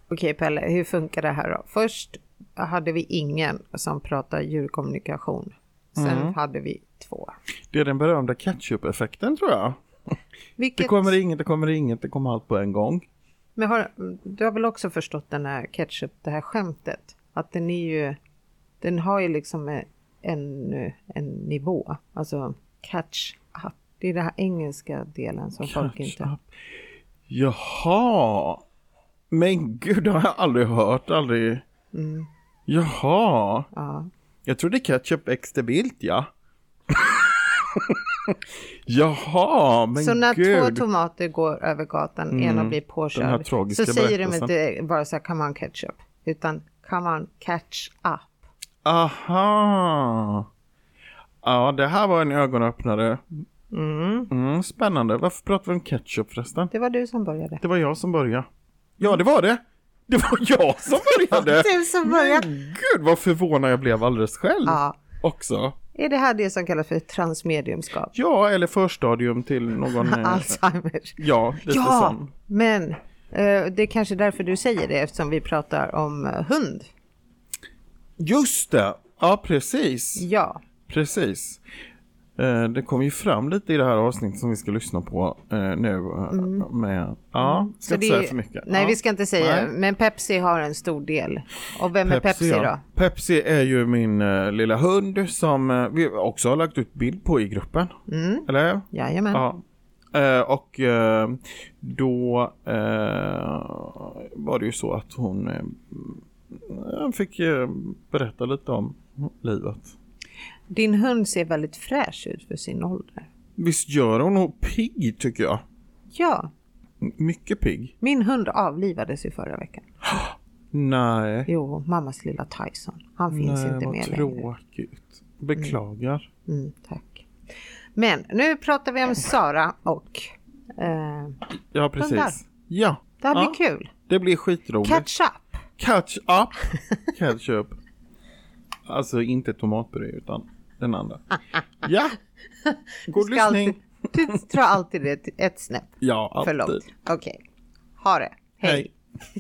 Okej Pelle, hur funkar det här då? Först hade vi ingen som pratade djurkommunikation. Sen hade vi 2. Det är den berömda ketchup-effekten tror jag. Vilket... Det kommer inget, det kommer allt på en gång. Men du har väl också förstått den här ketchup, det här skämtet? Att den har ju liksom en nivå. Alltså catch up. Det är den här engelska delen som folk inte... Up. Jaha. Men gud, det har jag aldrig hört. Aldrig. Jaha. Ja. Jag trodde ketchup extra vilt, ja. Jaha, men så när gud. 2 tomater går över gatan, ena blir påkörd, så säger de inte bara så här, come on ketchup, utan come on catch up. Aha. Ja, det här var en ögonöppnare. Spännande. Varför pratar vi om ketchup förresten? Det var du som började. Det var jag som började. Ja, det var det. Det var jag som började. Du som började. Men gud, vad förvånad jag blev alldeles själv också. Är det här det som kallas för transmediumskap? Ja, eller förstadium till någon... Alzheimer. Ja, lite sån. Men det är kanske därför du säger det, eftersom vi pratar om hund. Just det. Ja, precis. Ja. Precis. Det kom ju fram lite i det här avsnittet som vi ska lyssna på nu. Ska inte säga för mycket. Nej, vi ska inte säga. Nej. Men Pepsi har en stor del. Och vem är Pepsi då? Pepsi är ju min lilla hund som vi också har lagt ut bild på i gruppen. Eller? Jajamän. Ja. Och då var det ju så att hon fick berätta lite om livet. Din hund ser väldigt fräsch ut för sin ålder. Visst gör hon nog pigg, tycker jag. Ja. Mycket pigg. Min hund avlivades i förra veckan. Nej. Jo, mammas lilla Tyson. Han finns inte med längre. Tråkigt. Beklagar. Tack. Men nu pratar vi om Sara och... ja, precis. Ja. Det här blir kul. Det blir skitroligt. Catch up. Catch up. Ketchup. Alltså inte tomatpuré utan den andra. Ja. God lyssning. Du tror alltid det ett snäpp. Ja, alltid. För långt. Okej. Ha det. Hej.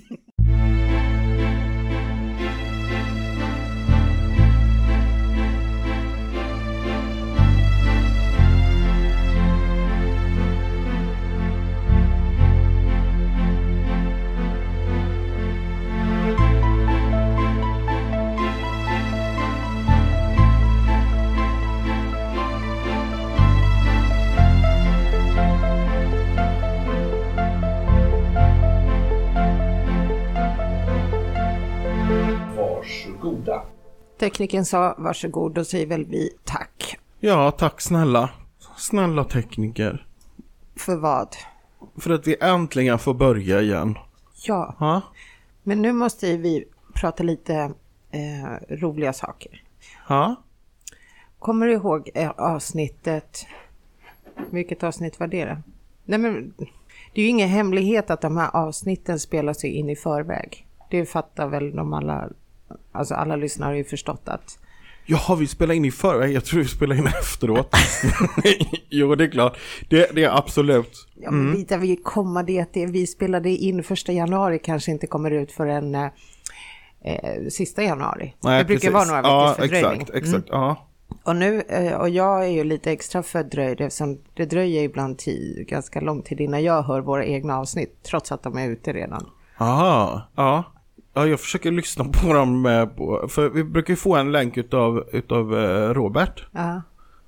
Varsågoda. Tekniken sa varsågod, då säger väl vi tack. Ja, tack snälla. Snälla tekniker. För vad? För att vi äntligen får börja igen. Ja. Ha? Men nu måste vi prata lite roliga saker. Ja. Kommer du ihåg avsnittet? Vilket avsnitt var det då? Nej, men det är ju ingen hemlighet att de här avsnitten spelar sig in i förväg. Det fattar väl de alla, alltså alla lyssnare har ju förstått att... Ja, vi spelar in i förväg. Jag tror vi spelar in efteråt. Jo, det är klart. Det är absolut. Ja, men lite vi komma det att vi spelade in 1 januari kanske inte kommer ut förrän sista januari. Nej, det brukar vara några veckors fördröjning. Exakt. Ja. Och nu, och jag är ju lite extra fördröjd eftersom det dröjer ibland ganska lång tid innan jag hör våra egna avsnitt, trots att de är ute redan. Aha, ja. Ja, jag försöker lyssna på dem för vi brukar ju få en länk utav Robert. Ja.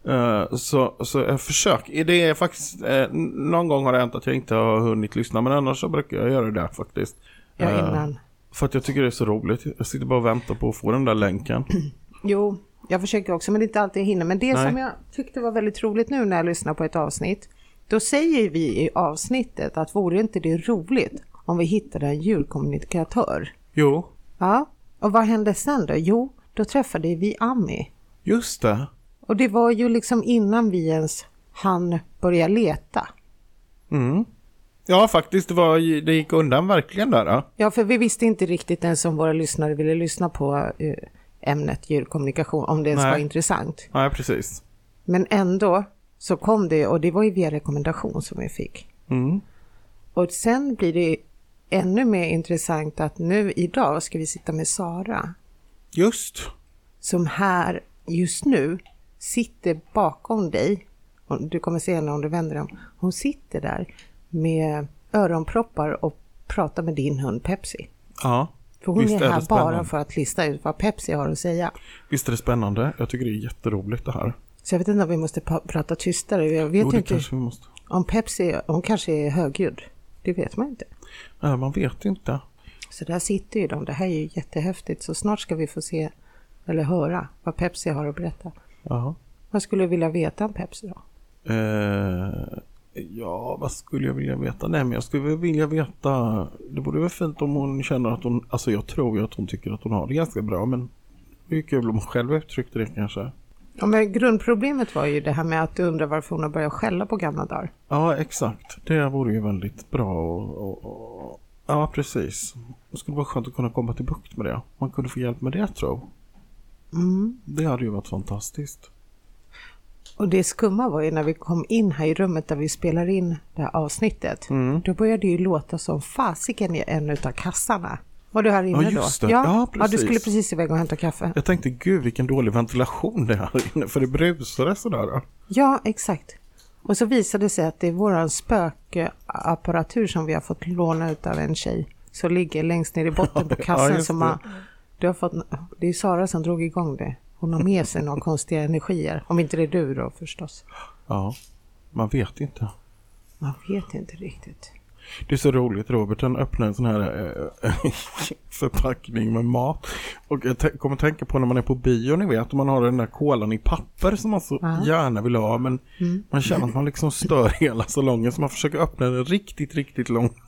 Så jag försöker. Det är faktiskt någon gång har det hänt att jag inte har hunnit lyssna, men annars så brukar jag göra det faktiskt. Ja, innan. För att jag tycker det är så roligt. Jag sitter bara och väntar på att få den där länken. Jo, jag försöker också, men det är inte alltid jag hinner. Men det som jag tyckte var väldigt roligt nu när jag lyssnar på ett avsnitt, då säger vi i avsnittet att vore inte det roligt om vi hittade en djurkommunikatör? Jo. Ja, och vad hände sen då? Jo, då träffade vi Ami. Just det. Och det var ju liksom innan vi ens hann börja leta. Mm. Ja, faktiskt, det gick undan verkligen där. Då. Ja, för vi visste inte riktigt ens om våra lyssnare ville lyssna på ämnet djurkommunikation, om det ens var intressant. Nej, precis. Men ändå så kom det, och det var ju via rekommendation som vi fick. Mm. Och sen blir det ännu mer intressant att nu idag ska vi sitta med Sara. Just. Som här just nu sitter bakom dig. Och du kommer se henne om du vänder om. Hon sitter där med öronproppar och pratar med din hund Pepsi. Ja. För hon är här bara för att lista ut vad Pepsi har att säga. Visst är det spännande? Jag tycker det är jätteroligt det här. Så jag vet inte om vi måste prata tystare. Jag vet inte om Pepsi, hon kanske är högljudd. Det vet man inte. Nej, man vet inte. Så där sitter ju de. Det här är ju jättehäftigt. Så snart ska vi få se eller höra vad Pepsi har att berätta. Ja. Vad skulle du vilja veta om Pepsi då? Ja, vad skulle jag vilja veta? Nej, men jag skulle vilja veta... Det borde vara fint om hon känner att hon... Alltså jag tror ju att hon tycker att hon har det ganska bra, men det är kul om hon själv uttryckte det kanske. Ja, men grundproblemet var ju det här med att du undrar varför hon har börjat skälla på gamla dagar. Ja, exakt. Det vore ju väldigt bra och ja, precis. Det skulle vara skönt att kunna komma till bukt med det. Man kunde få hjälp med det, tror jag. Det hade ju varit fantastiskt. Och det skumma var ju när vi kom in här i rummet där vi spelar in det här avsnittet. Då började det ju låta som fasiken i en utav kassarna. Var du här inne då? Just det. Ja, precis. Ja, du skulle precis iväg och hämta kaffe. Jag tänkte, gud vilken dålig ventilation det är här inne, för det brusade sådär. Ja, exakt. Och så visade det sig att det är våran spökapparatur som vi har fått låna ut av en tjej. Så ligger längst ner i botten på kassan. Ja, som du har fått, det är Sara som drog igång det. Hon har med sig några konstiga energier. Om inte det är du då förstås. Ja, man vet inte. Man vet inte riktigt. Det är så roligt, Robert. Han öppnar en sån här förpackning med mat. Och jag kommer tänka på när man är på bio, ni vet. Man har den där kolan i papper som man så gärna vill ha. Men man känner att man liksom stör hela salongen. Så man försöker öppna den riktigt, riktigt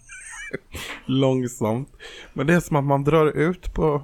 långsamt. Men det är som att man drar ut på...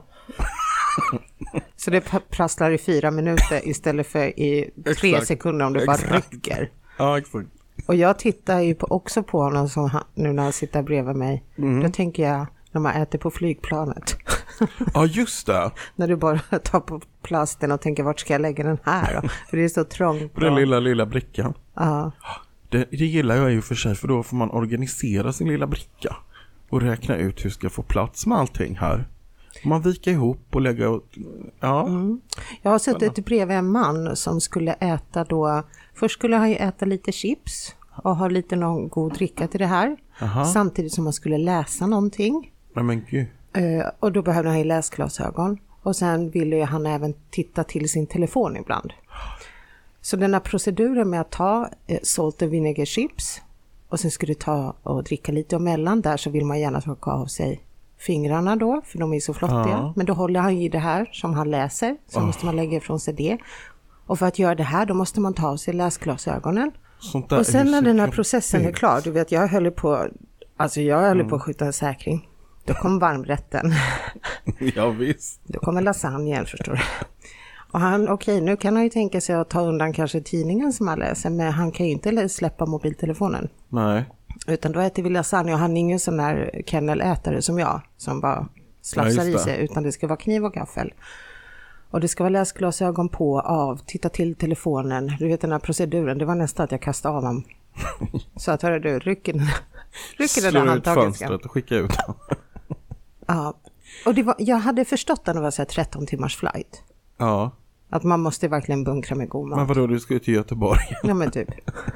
Så det prasslar i 4 minuter istället för i 3 sekunder om det bara rycker. Ja, exakt. Och jag tittar ju också på honom som nu när han sitter bredvid mig. Då tänker jag när man äter på flygplanet. Ja, just det. När du bara tar på plasten och tänker vart ska jag lägga den här då? För det är så trångt. På den lilla brickan. Ja. Det gillar jag ju för sig, för då får man organisera sin lilla bricka. Och räkna ut hur ska få plats med allting här. Man viker ihop och lägga ut. Ja. Jag har suttit bredvid en man som skulle äta då. Först skulle han ju äta lite chips och ha lite någon god dricka till det här. Aha. Samtidigt som man skulle läsa någonting. Nej, men gud. Och då behövde han ju läsglasögon. Och sen ville ju han även titta till sin telefon ibland. Så den här proceduren med att ta salt och vinegar chips. Och sen skulle du ta och dricka lite och mellan där så vill man gärna ta av sig fingrarna då, för de är så flottiga. Ja. Men då håller han i det här som han läser. Så måste man lägga ifrån sig det. Och för att göra det här då måste man ta av sig läsglasögonen. Och sen när den här processen är klar, du vet jag höll på att skjuta en säkring. Då kom varmrätten. Ja visst. Då kommer lasagnen, förstår du. Och han, nu kan han ju tänka sig att ta undan kanske tidningen som han läser, men han kan ju inte släppa mobiltelefonen. Nej. Utan då äter vi lasagne och han är ingen sån där kennelätare som jag, som bara slafsar i sig, utan det ska vara kniv och gaffel. Och det ska vara läsglasögon på, av, titta till telefonen. Du vet den här proceduren, det var nästan att jag kastade av honom. Så att hörde du, rycker den där handtaget. Slå ut fönstret och skicka ut. Ja, och jag hade förstått att det var så här 13 timmars flight. Ja. Att man måste verkligen bunkra med god mat. Men vadå, du ska ut till Göteborg? Ja, men typ.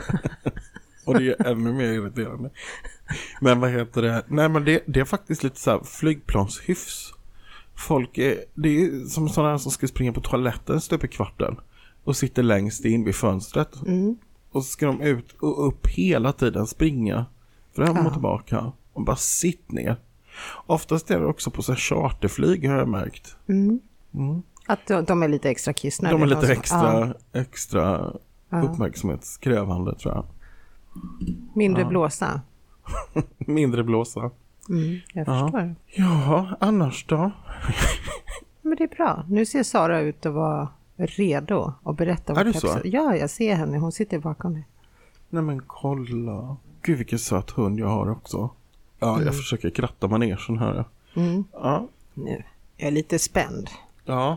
Och det är ännu mer irriterande. Men vad heter det? Nej, men det är faktiskt lite så här flygplanshyfs. Det är som sådana som ska springa på toaletten stup i kvarten och sitter längst in vid fönstret. Och så ska de ut och upp hela tiden, springa fram och tillbaka och bara sitt ner. Oftast är det också på så här charterflyg, har jag märkt. Att de är lite extra kissnödiga. De är lite extra uppmärksamhetskrävande, tror jag. Mindre blåsa. Mindre blåsa. Jag förstår. Ja, annars då? Men det är bra. Nu ser Sara ut att vara redo att berätta vad Pepsi... Ja, jag ser henne. Hon sitter bakom dig. Nej men kolla. Gud vilken söt hund jag har också. Ja, jag försöker kratta manegen här. Ja. Nu, jag är lite spänd. Ja.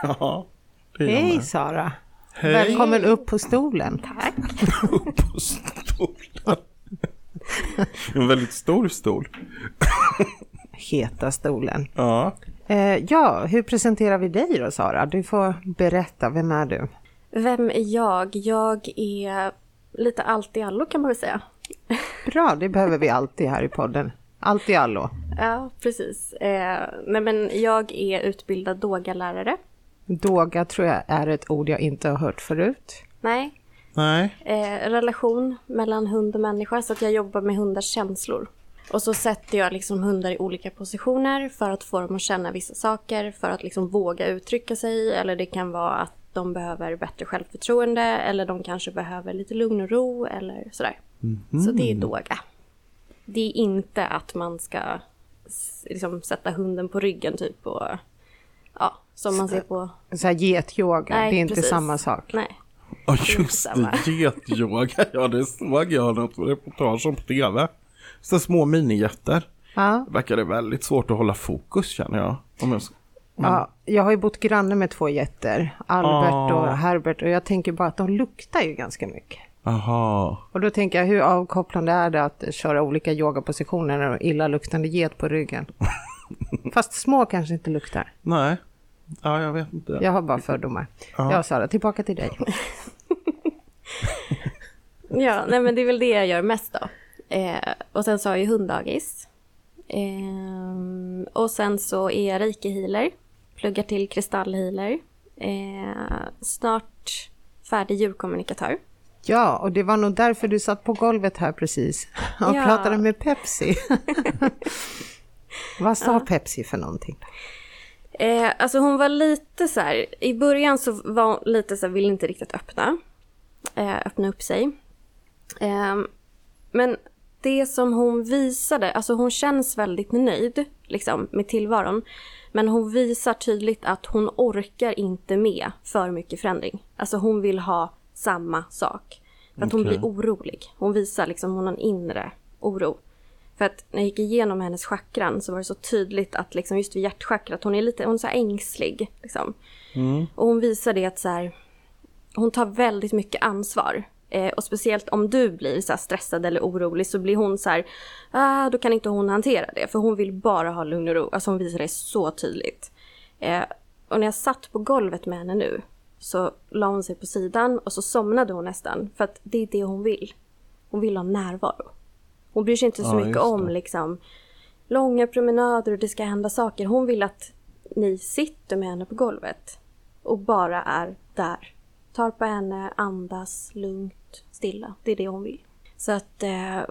Hej Sara. Hej. Välkommen upp på stolen. Tack. Upp på stolen. En väldigt stor stol. Heta stolen. Ja. Ja, hur presenterar vi dig då, Sara? Du får berätta, vem är du? Vem är jag? Jag är lite allt i allo, kan man väl säga. Bra, det behöver vi alltid här i podden. Allt i allo. Ja, precis. Nej, men jag är utbildad yogalärare. Doga tror jag är ett ord jag inte har hört förut. Nej. Relation mellan hund och människa, så att jag jobbar med hundars känslor. Och så sätter jag liksom hundar i olika positioner för att få dem att känna vissa saker, för att liksom våga uttrycka sig. Eller det kan vara att de behöver bättre självförtroende, eller de kanske behöver lite lugn och ro eller sådär. Så det är yoga. Det är inte att man ska liksom sätta hunden på ryggen typ och ja, som man ser på... Så här getyoga, Nej, det är inte precis. samma sak. Nej. Ja, just det. Getyoga. Ja, det såg jag något reportage om på tv. Så små minijätter. Ja. Verkar det väldigt svårt att hålla fokus, känner jag. Ja, jag har ju bott granne med 2 getter, Albert och Herbert, och jag tänker bara att de luktar ju ganska mycket. Aha. Och då tänker jag, hur avkopplande är det att köra olika yogapositioner och illaluktande get på ryggen? Fast små kanske inte luktar. Nej. Ja, jag vet inte. Jag har bara fördomar. Ja, Sara, tillbaka till dig. Ja, nej, men det är väl det jag gör mest då. Och sen så har jag hunddagis. Och sen så är jag reiki-healer. Pluggar till kristallhealer. Snart färdig djurkommunikatör. Ja, och det var nog därför du satt på golvet här precis och pratade med Pepsi. Vad sa Pepsi för någonting? Alltså hon var lite så här, i början så var hon lite så här, ville inte riktigt öppna upp sig. Men det som hon visade, alltså hon känns väldigt nöjd liksom, med tillvaron. Men hon visar tydligt att hon orkar inte med för mycket förändring. Alltså hon vill ha samma sak. För att hon blir orolig. Hon visar liksom, hon har en inre oro. För att när jag gick igenom hennes chakran så var det så tydligt att liksom just vid hjärtchakrat, hon är så här ängslig. Liksom. Och hon visar det att så här, hon tar väldigt mycket ansvar. Och speciellt om du blir så här stressad eller orolig så blir hon så här, då kan inte hon hantera det. För hon vill bara ha lugn och ro. Alltså hon visar det så tydligt. Och när jag satt på golvet med henne nu så la hon sig på sidan och så somnade hon nästan. För att det är det hon vill. Hon vill ha närvaro. Hon bryr sig inte så mycket om liksom, långa promenader och det ska hända saker. Hon vill att ni sitter med henne på golvet och bara är där. Tar på henne, andas lugnt, stilla. Det är det hon vill. Så att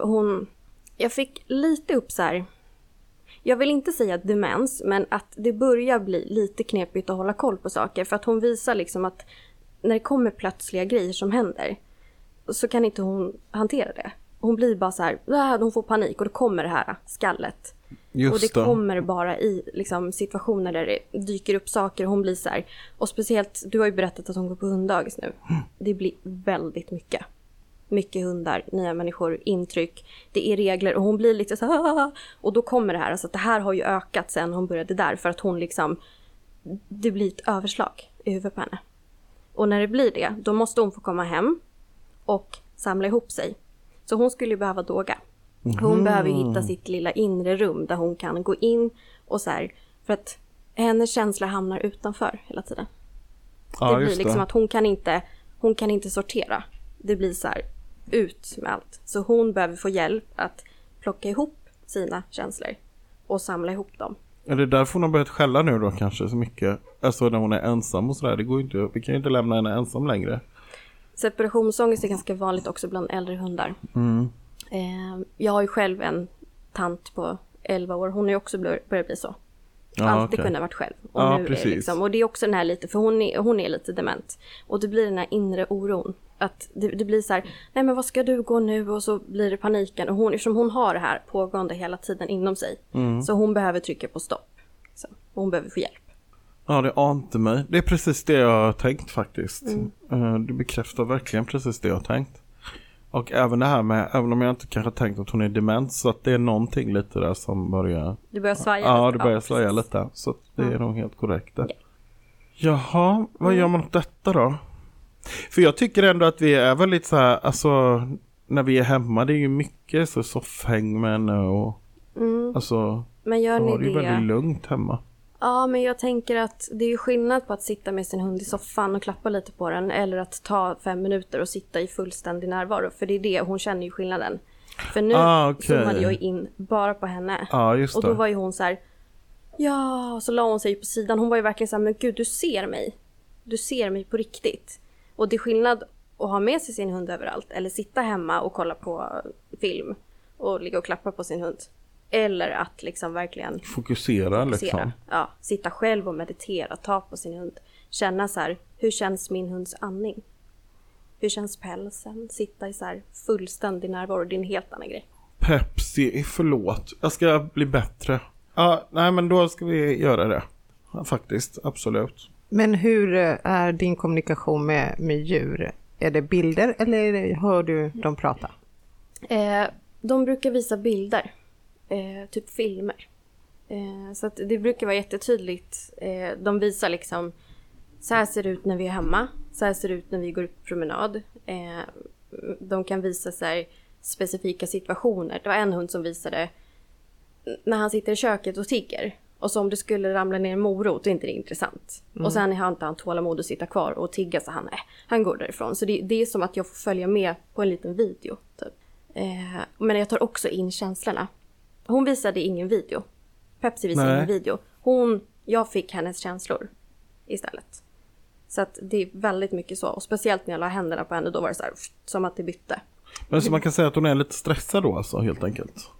jag fick lite upp så här. Jag vill inte säga demens, men att det börjar bli lite knepigt att hålla koll på saker. För att hon visar liksom att när det kommer plötsliga grejer som händer så kan inte hon hantera det. Hon blir bara så här, hon får panik och då kommer det här skallet. Just och det kommer bara i liksom, situationer där det dyker upp saker och hon blir så här. Och speciellt, du har ju berättat att hon går på hunddagis nu. Det blir väldigt mycket. Mycket hundar, nya människor, intryck. Det är regler och hon blir lite så här. Och då kommer det här, alltså att det här har ju ökat sen hon började där. För att hon liksom, det blir ett överslag i huvudet på henne. Och när det blir det, då måste hon få komma hem och samla ihop sig. Så hon skulle ju behöva yoga. Hon behöver hitta sitt lilla inre rum där hon kan gå in och så här, för att hennes känsla hamnar utanför hela tiden. Ja, det blir liksom att hon kan inte sortera. Det blir så här ut med allt. Så hon behöver få hjälp att plocka ihop sina känslor och samla ihop dem. Är det därför hon har börjat skälla nu då kanske så mycket? Alltså när hon är ensam och sådär, det går ju inte, vi kan ju inte lämna henne ensam längre. Separationsångest är ganska vanligt också bland äldre hundar. Jag har ju själv en tant på 11 år. Hon har ju också börjat bli så. Alltid kunnat varit själv. Och, nu precis. är liksom, och det är också den här lite, för hon är lite dement. Och det blir den här inre oron. Att det blir så här, nej men vad ska du gå nu? Och så blir det paniken. Och eftersom hon har det här pågående hela tiden inom sig. Så hon behöver trycka på stopp. Så, och hon behöver få hjälp. Ja, det ante mig. Det är precis det jag har tänkt faktiskt. Du bekräftar verkligen precis det jag har tänkt. Och även det här med, även om jag inte kanske tänkt att hon är dement, så att det är någonting lite där som börjar... Du börjar svaja lite. Ja, lite. det börjar svaja lite. Så det är nog helt korrekt där. Ja. Jaha, vad gör man åt detta då? För jag tycker ändå att vi är väldigt så här, alltså när vi är hemma, det är ju mycket så soffhäng med henne och Alltså, Men gör då ni har det ju väldigt lugnt hemma. Ja, men jag tänker att det är ju skillnad på att sitta med sin hund i soffan och klappa lite på den. Eller att ta 5 minuter och sitta i fullständig närvaro. För det är det, hon känner ju skillnaden. För nu zoomade jag in bara på henne. Just och då var ju hon så här. Ja, så la hon sig på sidan. Hon var ju verkligen så här, men gud, du ser mig. Du ser mig på riktigt. Och det är skillnad att ha med sig sin hund överallt. Eller sitta hemma och kolla på film. Och ligga och klappa på sin hund. Eller att liksom verkligen fokusera. Liksom. Ja, sitta själv och meditera. Ta på sin hund. Känna så här, hur känns min hunds andning? Hur känns pälsen? Sitta i så här fullständig närvaro. Det är en helt annan grej. Pepsi, förlåt. Jag ska bli bättre. Ja, nej men då ska vi göra det. Ja, faktiskt, absolut. Men hur är din kommunikation med djur? Är det bilder eller hör du dem prata? De brukar visa bilder. Typ filmer. Så att det brukar vara jättetydligt. De visar liksom, så här ser det ut när vi är hemma. Så här ser det ut när vi går ut på promenad. De kan visa så här specifika situationer. Det var en hund som visade när han sitter i köket och tigger. Och så om det skulle ramla ner en morot, då är inte det intressant. Och sen har inte han tålamod att sitta kvar och tigga, så han går därifrån. Så det är som att jag får följa med på en liten video. Typ. Men jag tar också in känslorna. Hon visade ingen video. Pepsi visade ingen video. Jag fick hennes känslor istället. Så att det är väldigt mycket så. Och speciellt när jag la händerna på henne, då var det så här, som att det bytte. Men så man kan säga att hon är lite stressad då alltså, helt enkelt?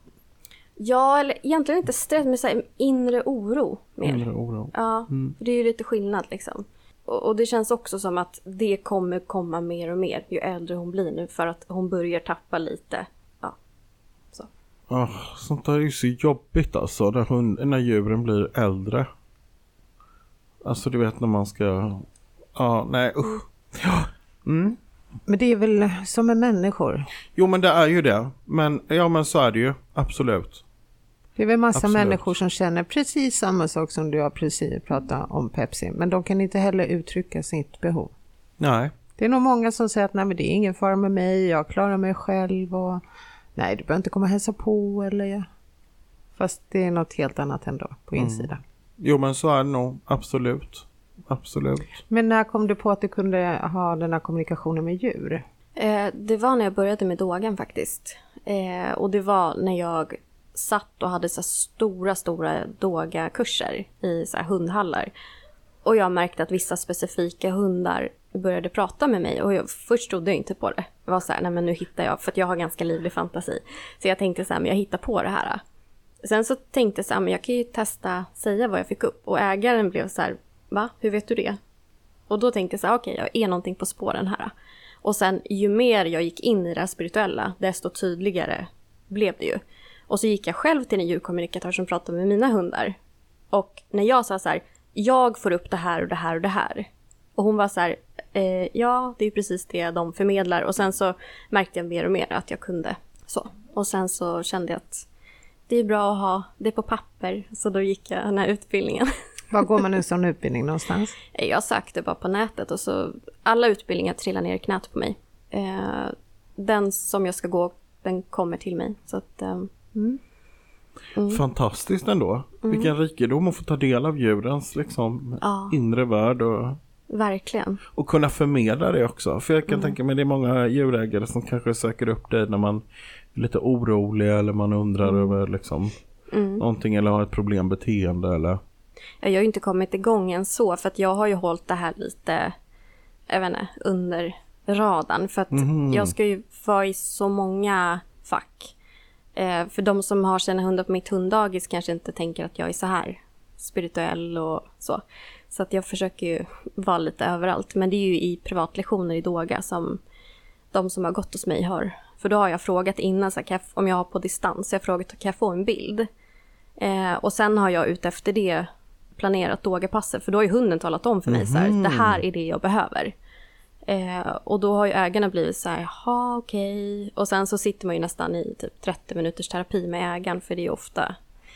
Ja, eller egentligen inte stress, men så här, inre oro mer. Inre oro. Ja, för det är ju lite skillnad liksom. Och det känns också som att det kommer komma mer och mer ju äldre hon blir nu. För att hon börjar tappa lite. Ja, så. Sånt där är ju så jobbigt alltså, när djuren blir äldre. Alltså du vet när man ska... Ja, nej, usch. Ja. Men det är väl som med människor? Jo, men det är ju det. Men så är det ju. Absolut. Det är väl massa människor som känner precis samma sak som du har precis pratat om Pepsi. Men de kan inte heller uttrycka sitt behov. Nej. Det är nog många som säger att nej, men det är ingen fara med mig. Jag klarar mig själv. Och nej, du behöver inte komma och hälsa på. Eller... Fast det är något helt annat ändå på insidan. Jo, men så är det nog. Absolut. Absolut. Men när kom du på att du kunde ha den här kommunikationen med djur? Det var när jag började med dogan faktiskt. Och det var när jag satt och hade så stora doga-kurser i så här hundhallar. Och jag märkte att vissa specifika hundar började prata med mig. Och jag först trodde jag inte på det. Det var så här, nej men nu hittar jag, för att jag har ganska livlig fantasi. Så jag tänkte så här, men jag hittar på det här. Sen så tänkte jag så här, men jag kan ju testa säga vad jag fick upp. Och ägaren blev så här, va? Hur vet du det? Och då tänkte jag så här, okej, jag är någonting på spåren här. Och sen ju mer jag gick in i det här spirituella, desto tydligare blev det ju. Och så gick jag själv till en djurkommunikatör som pratade med mina hundar. Och när jag sa så här, jag får upp det här och det här och det här. Och hon var så här, ja, det är precis det de förmedlar. Och sen så märkte jag mer och mer att jag kunde så. Och sen så kände jag att det är bra att ha det på papper. Så då gick jag den här utbildningen. Var går man en sån utbildning någonstans? Jag sökte bara på nätet och så alla utbildningar trillar ner i knät på mig. Den som jag ska gå, den kommer till mig. Så att, Fantastiskt ändå. Vilken rikedom att få ta del av djurens liksom, inre värld. Verkligen. Och kunna förmedla det också. För jag kan tänka mig det är många djurägare som kanske söker upp dig när man är lite orolig eller man undrar över liksom, någonting eller har ett problembeteende eller... Jag har ju inte kommit igång än så, för att jag har ju hållit det här lite, jag vet inte, under radarn. För att jag ska ju vara i så många fack. För de som har sina hundar på mitt hunddagis kanske inte tänker att jag är så här spirituell och så. Så att jag försöker ju vara lite överallt. Men det är ju i privatlektioner i Doga som de som har gått hos mig har. För då har jag frågat innan, så här, om jag har på distans, jag har frågat, kan jag få en bild? Och sen har jag ut efter det planerat Doga-passet. För då har ju hunden talat om för mig så här, det här är det jag behöver. Och då har ju ägarna blivit så här, jaha, okej. Och sen så sitter man ju nästan i typ 30 minuters terapi med ägaren. För det är ju ofta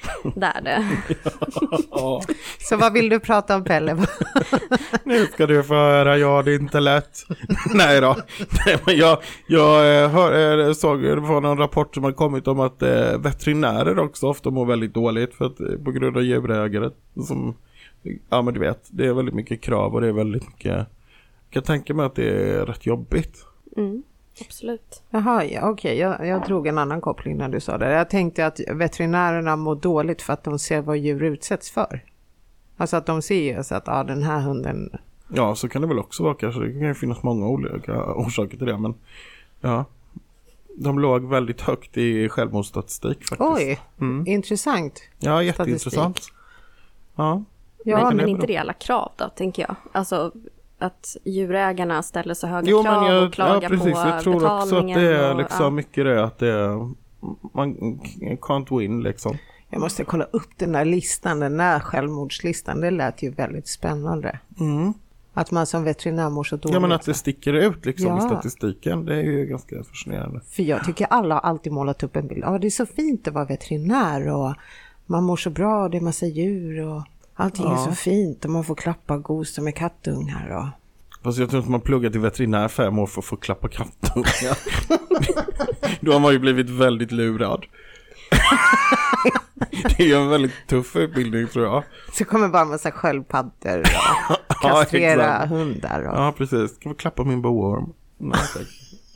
Det är det. Ja. Så vad vill du prata om, Pelle? Nu ska du få höra, ja det är inte lätt. Nej då. Nej, men jag såg det var någon rapport som har kommit om att veterinärer också ofta mår väldigt dåligt för att, på grund av djurägare som, ja men du vet, det är väldigt mycket krav och det är väldigt mycket, jag kan tänka mig att det är rätt jobbigt. Absolut. Jaha, ja, okej. Jag drog en annan koppling när du sa det. Jag tänkte att veterinärerna mår dåligt för att de ser vad djur utsätts för. Alltså att de ser ju så att den här hunden... Ja, så kan det väl också vara kanske. Det kan ju finnas många olika orsaker till det. Men ja, de låg väldigt högt i självmordsstatistik faktiskt. Oj, intressant. Ja, jätteintressant. Statistik. Ja. Ja, men inte det alla krav då, tänker jag. Alltså att djurägarna ställer så höga jo, krav men och klagar på betalningen. Jag tror också att det är liksom och, mycket det att det är, man can't win liksom. Jag måste kolla upp den där listan, den där självmordslistan. Det lät ju väldigt spännande. Att man som veterinär mår så dåligt. Ja, men att det sticker ut liksom i statistiken, det är ju ganska fascinerande. För jag tycker alla har alltid målat upp en bild. Ja, det är så fint att vara veterinär och man mår så bra, det är massa djur och allting är så fint och man får klappa och gosa med kattungar och... Fast jag tror inte man pluggar till veterinär 5 år för att få klappa kattungar. Då har man ju blivit väldigt lurad. Det är ju en väldigt tuff utbildning tror jag. Så kommer bara en massa sköldpaddor och kastrera hundar. Och... Ja, precis. Ska vi klappa min boorm? Nej, tack.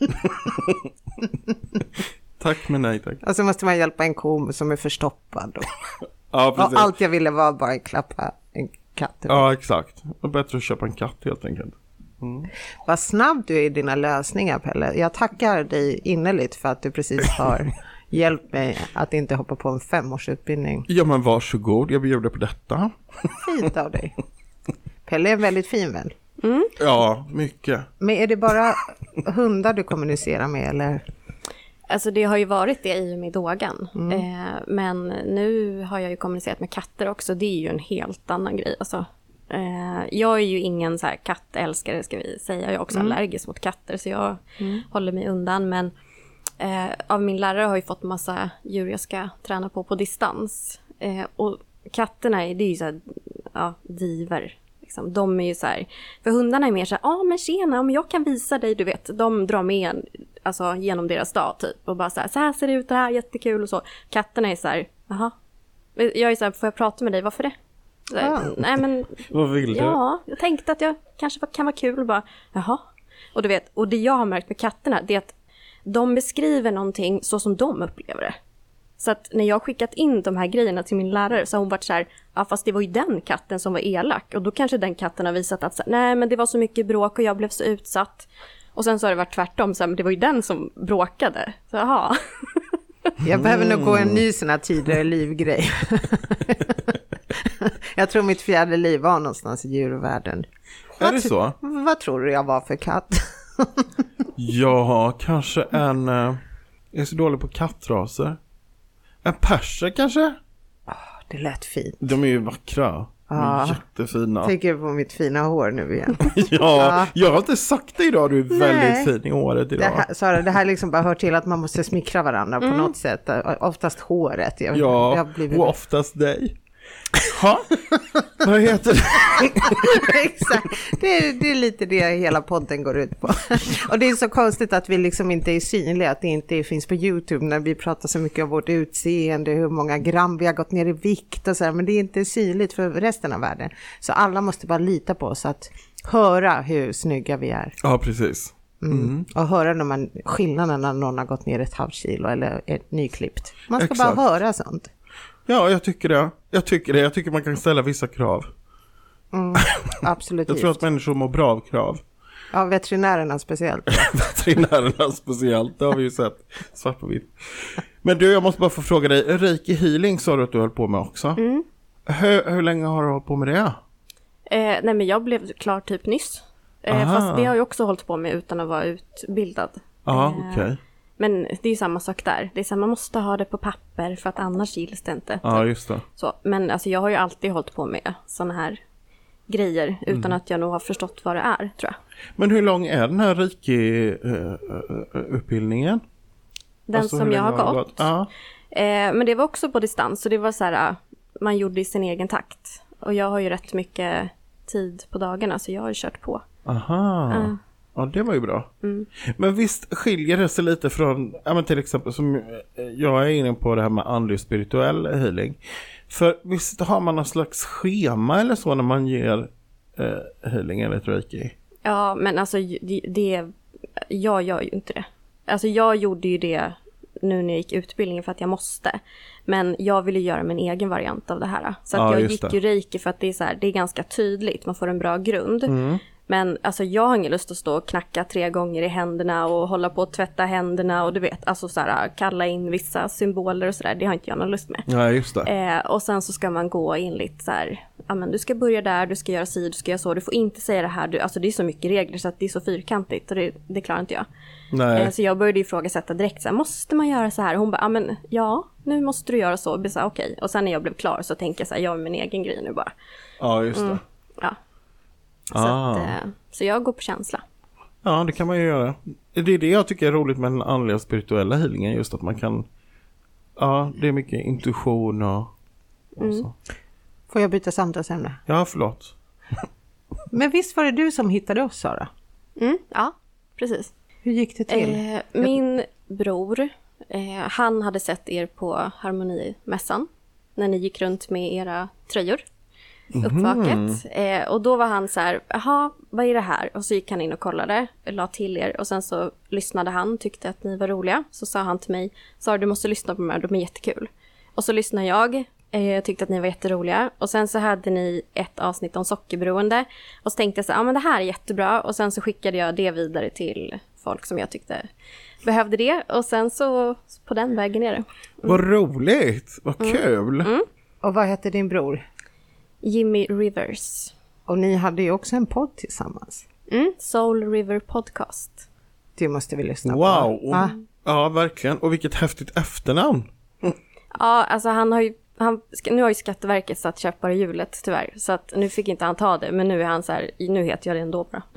Tack, men nej, tack. Och så måste man hjälpa en ko som är förstoppad. Ja, precis. Och allt jag ville var bara klappa en katt. Ja, exakt. Det är bättre att köpa en katt helt enkelt. Vad snabb du är i dina lösningar, Pelle. Jag tackar dig innerligt för att du precis har hjälpt mig att inte hoppa på en 5-årsutbildning. Ja, men varsågod. Jag bjuder på detta. Fint av dig. Pelle är en väldigt fin vän. Ja, mycket. Men är det bara hundar du kommunicerar med, eller? Alltså det har ju varit det i och med Dogan. Men nu har jag ju kommunicerat med katter också. Det är ju en helt annan grej. Alltså, jag är ju ingen så här kattälskare ska vi säga. Jag är också allergisk mot katter så jag håller mig undan. Men av min lärare har jag fått massa djur jag ska träna på distans. Och katterna det är ju så här, diver. Liksom. De är ju så här, för hundarna är mer så här, men tjena, om jag kan visa dig, du vet. De drar med en, alltså genom deras dag typ. Och bara så här ser det ut, det här är jättekul och så. Katterna är så här, jaha. Jag är så här, får jag prata med dig, varför det? Nej men, vad vill du? Ja, jag tänkte att jag kanske kan vara kul och bara, jaha. Och du vet, och det jag har märkt med katterna, det är att de beskriver någonting så som de upplever det. Så att när jag har skickat in de här grejerna till min lärare så har hon varit så här, fast det var ju den katten som var elak. Och då kanske den katten har visat att nej men det var så mycket bråk och jag blev så utsatt. Och sen så har det varit tvärtom, så här, men det var ju den som bråkade. Så jaha. Jag behöver nog gå en ny sån här tidigare livgrej. Jag tror mitt fjärde liv var någonstans i djurvärlden. Är det så? Vad tror du jag var för katt? Ja, kanske en... jag är så dålig på kattraser. En perser kanske? Det lät fint. De är ju vackra. De är jättefina. Tänker på mitt fina hår nu igen. Ja, jag har inte sagt det idag. Du är väldigt fin i håret idag. Det här liksom bara hör till att man måste smickra varandra på något sätt. Oftast håret. Och oftast dig. Ha? Vad heter det? Exakt. Det är lite det hela podden går ut på. Och det är så konstigt att vi liksom inte är synliga, att det inte finns på YouTube när vi pratar så mycket om vårt utseende, hur många gram vi har gått ner i vikt och så här, men det är inte synligt för resten av världen. Så alla måste bara lita på oss att höra hur snygga vi är. Ja, precis. Och höra skillnaden när någon har gått ner ett halvt kilo eller ett nyklippt. Man ska Exakt. bara höra sånt. Ja, jag tycker det. Jag tycker man kan ställa vissa krav. Absolut. Jag tror att människor mår bra av krav. Ja, veterinärerna speciellt. Veterinärerna speciellt, det har vi ju sett svart på vitt. Men du, jag måste bara få fråga dig. Reiki Healing sa du att du höll på med också. Hur länge har du hållit på med det? Nej, men jag blev klar typ nyss. Fast det har jag också hållit på med utan att vara utbildad. Ja, okej. Men det är ju samma sak där. Det är så här, man måste ha det på papper för att annars gills det inte. Ja, just det. Så, men alltså, jag har ju alltid hållit på med såna här grejer utan att jag nog har förstått vad det är, tror jag. Men hur lång är den här Reiki-utbildningen? Den alltså, som jag har gått? Ja. Men det var också på distans, så det var så här, man gjorde i sin egen takt. Och jag har ju rätt mycket tid på dagarna, så jag har ju kört på. Aha. Ja, det var ju bra. Men visst skiljer det sig lite från, ja, men till exempel som jag är inne på det här med andlig och spirituell healing. För visst har man någon slags schema eller så när man ger healing eller reiki? Ja, men alltså jag gör ju inte det. Alltså jag gjorde ju det nu när jag gick utbildningen för att jag måste. Men jag ville göra min egen variant av det här. Så att jag gick ju reiki för att det är så här, det är ganska tydligt, man får en bra grund. Men alltså jag har ingen lust att stå och knacka 3 gånger i händerna och hålla på att tvätta händerna och du vet, alltså så här, kalla in vissa symboler och sådär, det har inte jag någon lust med. Ja, just det. Och sen så ska man gå in lite så här, ja men du ska börja där, du ska göra du ska göra så, du får inte säga det här, alltså det är så mycket regler så att det är så fyrkantigt och det klarar inte jag. Nej. Så jag började ifrågasätta direkt så här, måste man göra så här? Och hon bara, ja men ja, nu måste du göra så. Och så här, okej. Och sen när jag blev klar så tänkte jag så här, jag är min egen grej nu bara. Ja, just det. Ja. Så jag går på känsla. Ja, det kan man ju göra. Det är det jag tycker är roligt med den andliga och spirituella healingen. Just att man kan, ja, det är mycket intuition och så. Får jag byta samtalsämne? Ja, förlåt. Men visst var det du som hittade oss, Sara? Ja, precis. Hur gick det till? Min bror, han hade sett er på Harmonimässan när ni gick runt med era tröjor. Uppvaket. Och då var han så här, jaha, vad är det här? Och så gick han in och kollade, la till er. Och sen så lyssnade han, tyckte att ni var roliga. Så sa han till mig, Sara, du måste lyssna på mig, de är jättekul. Och så lyssnade jag, tyckte att ni var jätteroliga. Och sen så hade ni ett avsnitt om sockerberoende. Och så tänkte jag så här, ja men det här är jättebra. Och sen så skickade jag det vidare till folk som jag tyckte behövde det. Och sen så på den vägen är det. Vad roligt, vad kul. Och vad hette din bror? Jimmy Rivers. Och ni hade ju också en podd tillsammans. Soul River Podcast. Det måste vi lyssna på. Wow. Ja, verkligen. Och vilket häftigt efternamn. Ja, alltså nu har ju Skatteverket satt käppar i hjulet tyvärr. Så att nu fick inte han ta det. Men nu är han så här, nu heter jag det ändå bra.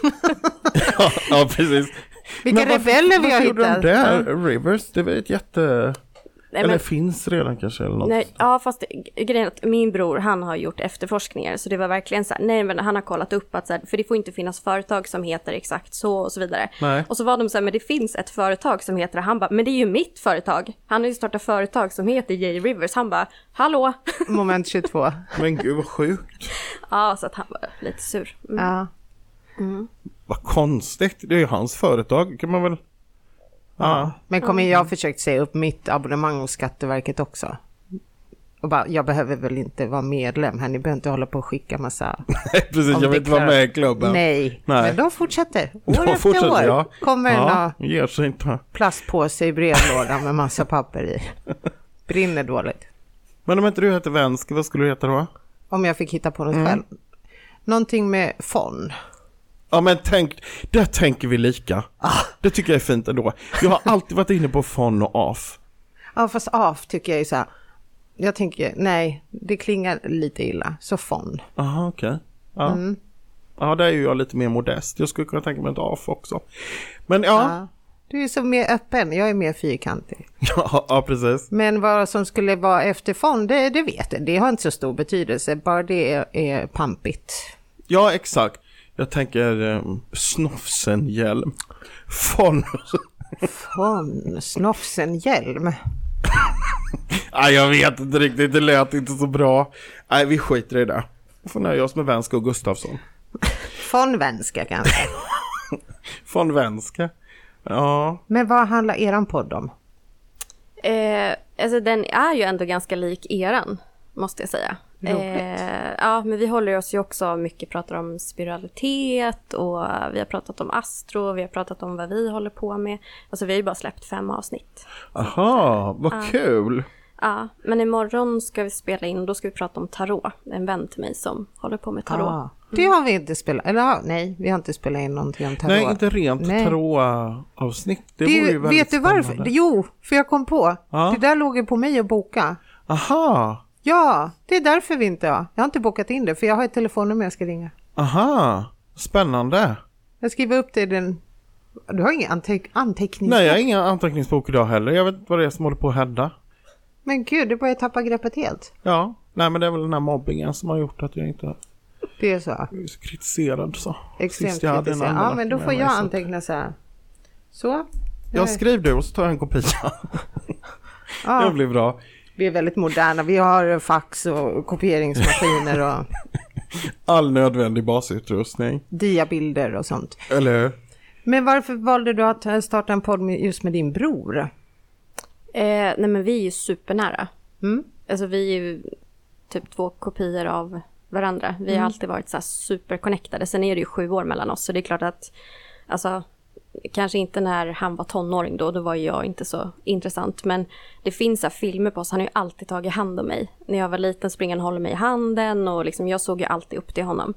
Ja, precis. Vilka rebeller vi har hittat. Varför gjorde de där? Rivers, det var ett jätte... Nej, eller finns redan kanske eller något. Nej, ja, fast grejen är att min bror, han har gjort efterforskningar. Så det var verkligen så här, nej men han har kollat upp att så här, för det får inte finnas företag som heter exakt så och så vidare. Nej. Och så var de så här, men det finns ett företag som heter, han bara, men det är ju mitt företag. Han har ju startat företag som heter J. Rivers. Han bara, hallå. Moment 22. Men gud vad sjukt. Ja, så att han var lite sur. Ja. Vad konstigt, det är ju hans företag kan man väl... Ja. Men jag har försökt säga upp mitt abonnemang hos Skatteverket också. Och bara, jag behöver väl inte vara medlem här. Ni behöver inte hålla på och skicka massa... Precis, jag vill inte vara med i klubben. Nej, men de fortsätter. År efter år ja. kommer ger sig inte. Plastpåse i brevlådan med massa papper i. Brinner dåligt. Men om inte du heter Vänsker, vad skulle du heta då? Om jag fick hitta på något själv. Någonting med fond. Ja men där tänker vi lika. Det tycker jag är fint ändå. Jag har alltid varit inne på fon och af. Ja fast af tycker jag är så här. Jag tänker, nej, det klingar lite illa. Så fon. Aha, okej. Ja. Ja, där är ju jag lite mer modest. Jag skulle kunna tänka mig ett af också. Men ja. Du är så mer öppen, jag är mer fyrkantig. Ja, precis. Men vad som skulle vara efter fond, det vet jag. Det har inte så stor betydelse. Bara det är pampigt. Ja, exakt. Jag tänker snofsenhjälm. Fon, snofsenhjälm. Nej, jag vet inte riktigt. Det lät inte så bra. Nej, vi skiter i det. Vi får nöja oss med Vänska och Gustafsson. Vänska kanske. Vänska. Ja. Men vad handlar eran podd om? Alltså den är ju ändå ganska lik eran, måste jag säga. Ja, men vi håller oss ju också mycket, pratar om spiritualitet och vi har pratat om astro, vi har pratat om vad vi håller på med. Alltså vi har ju bara släppt 5 avsnitt. Aha, vad kul! Ja, men imorgon ska vi spela in och då ska vi prata om tarot. En vän till mig som håller på med tarot. Det har vi inte spelat, eller nej, vi har inte spelat in någonting om tarot. Nej, inte rent tarot-avsnitt. Det vore ju väldigt vet du varför? spännande. Jo, för jag kom på. Det där låg ju på mig att boka. Aha! Ja, det är därför vi inte har. Jag har inte bokat in det, för jag har ett telefonnummer jag ska ringa. Aha, spännande. Jag skriver upp det i den... Du har ingen anteckningsbok? Nej, jag har ingen anteckningsbok idag heller. Jag vet inte vad det är som håller på att hända. Men gud, du börjar tappa greppet helt. Ja, nej men det är väl den här mobbingen som har gjort att jag inte Det är så. är så kritiserad så. Extremt Sist jag hade en kritiserad. annan Ja, men då får med jag mig, så. anteckna så här. Så. Jag skriver det och så tar jag en kopia. Ja, Det blir bra. vi är väldigt moderna. Vi har fax och kopieringsmaskiner och All nödvändig basutrustning. diabilder och sånt. Eller hur? Men varför valde du att starta en podd just med din bror? Nej men vi är ju supernära. Mm. Alltså vi är ju typ 2 kopior av varandra. Vi har alltid varit så här superconnectade. Sen är det ju 7 år mellan oss. Så det är klart att, alltså, kanske inte när han var tonåring då var jag inte så intressant. Men det finns så här filmer på oss. Han har ju alltid tagit hand om mig. När jag var liten springade han håller mig i handen. Och liksom, jag såg ju alltid upp till honom.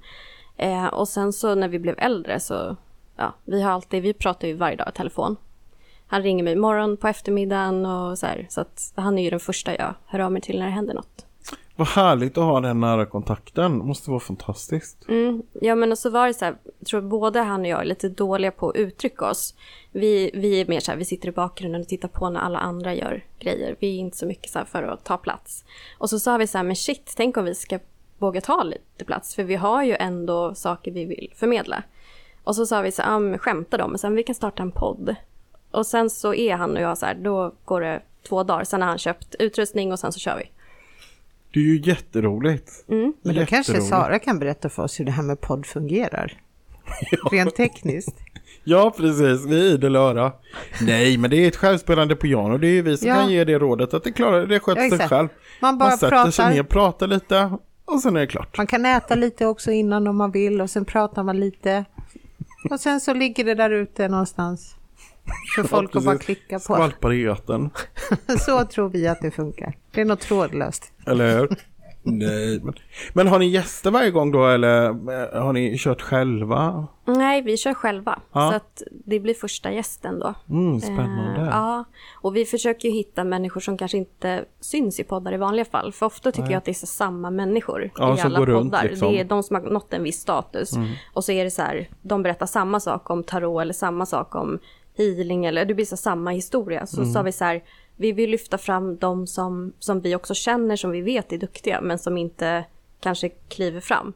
Och sen så när vi blev äldre så, ja, vi pratar ju varje dag i telefon. Han ringer mig imorgon på eftermiddagen och så här. Så att han är ju den första jag hör av mig till när det händer något. Vad härligt att ha den nära kontakten. Det måste vara fantastiskt. Ja men och så var det så här, jag tror både han och jag är lite dåliga på att uttrycka oss. Vi är mer så här, vi sitter i bakgrunden och tittar på när alla andra gör grejer. Vi är inte så mycket så här för att ta plats. Och så sa vi så här, men shit, tänk om vi ska våga ta lite plats. För vi har ju ändå saker vi vill förmedla. Och så sa vi så här, skämtar de, men sen vi kan starta en podd. Och sen så är han och jag så här, då går det 2 dagar. Sen har han köpt utrustning och sen så kör vi. Det är ju jätteroligt. Men då kanske Sara kan berätta för oss hur det här med podd fungerar. Rent tekniskt. Ja, precis. Vi är idel öra. Nej, men det är ett självspelande piano. Det är ju vi som kan ge det rådet att det sköter sig själv. Man bara sätter sig ner, pratar lite och sen är det klart. Man kan äta lite också innan om man vill och sen pratar man lite. Och sen så ligger det där ute någonstans. För folk att bara klicka på. Skvalpar i öten. Så tror vi att det funkar. Det är något trådlöst. Eller hur? Nej. Men har ni gäster varje gång då eller har ni kört själva? Nej, vi kör själva. Ja. Så att det blir första gästen då. Spännande. Ja, och vi försöker ju hitta människor som kanske inte syns i poddar i vanliga fall. För ofta tycker jag att det är så samma människor i alla poddar. Liksom. Det är de som har nått en viss status. Och så är det så här, de berättar samma sak om tarot eller samma sak om healing. Eller det blir så samma historia. Så sa vi så här, vi vill lyfta fram de som vi också känner, som vi vet är duktiga. Men som inte kanske kliver fram.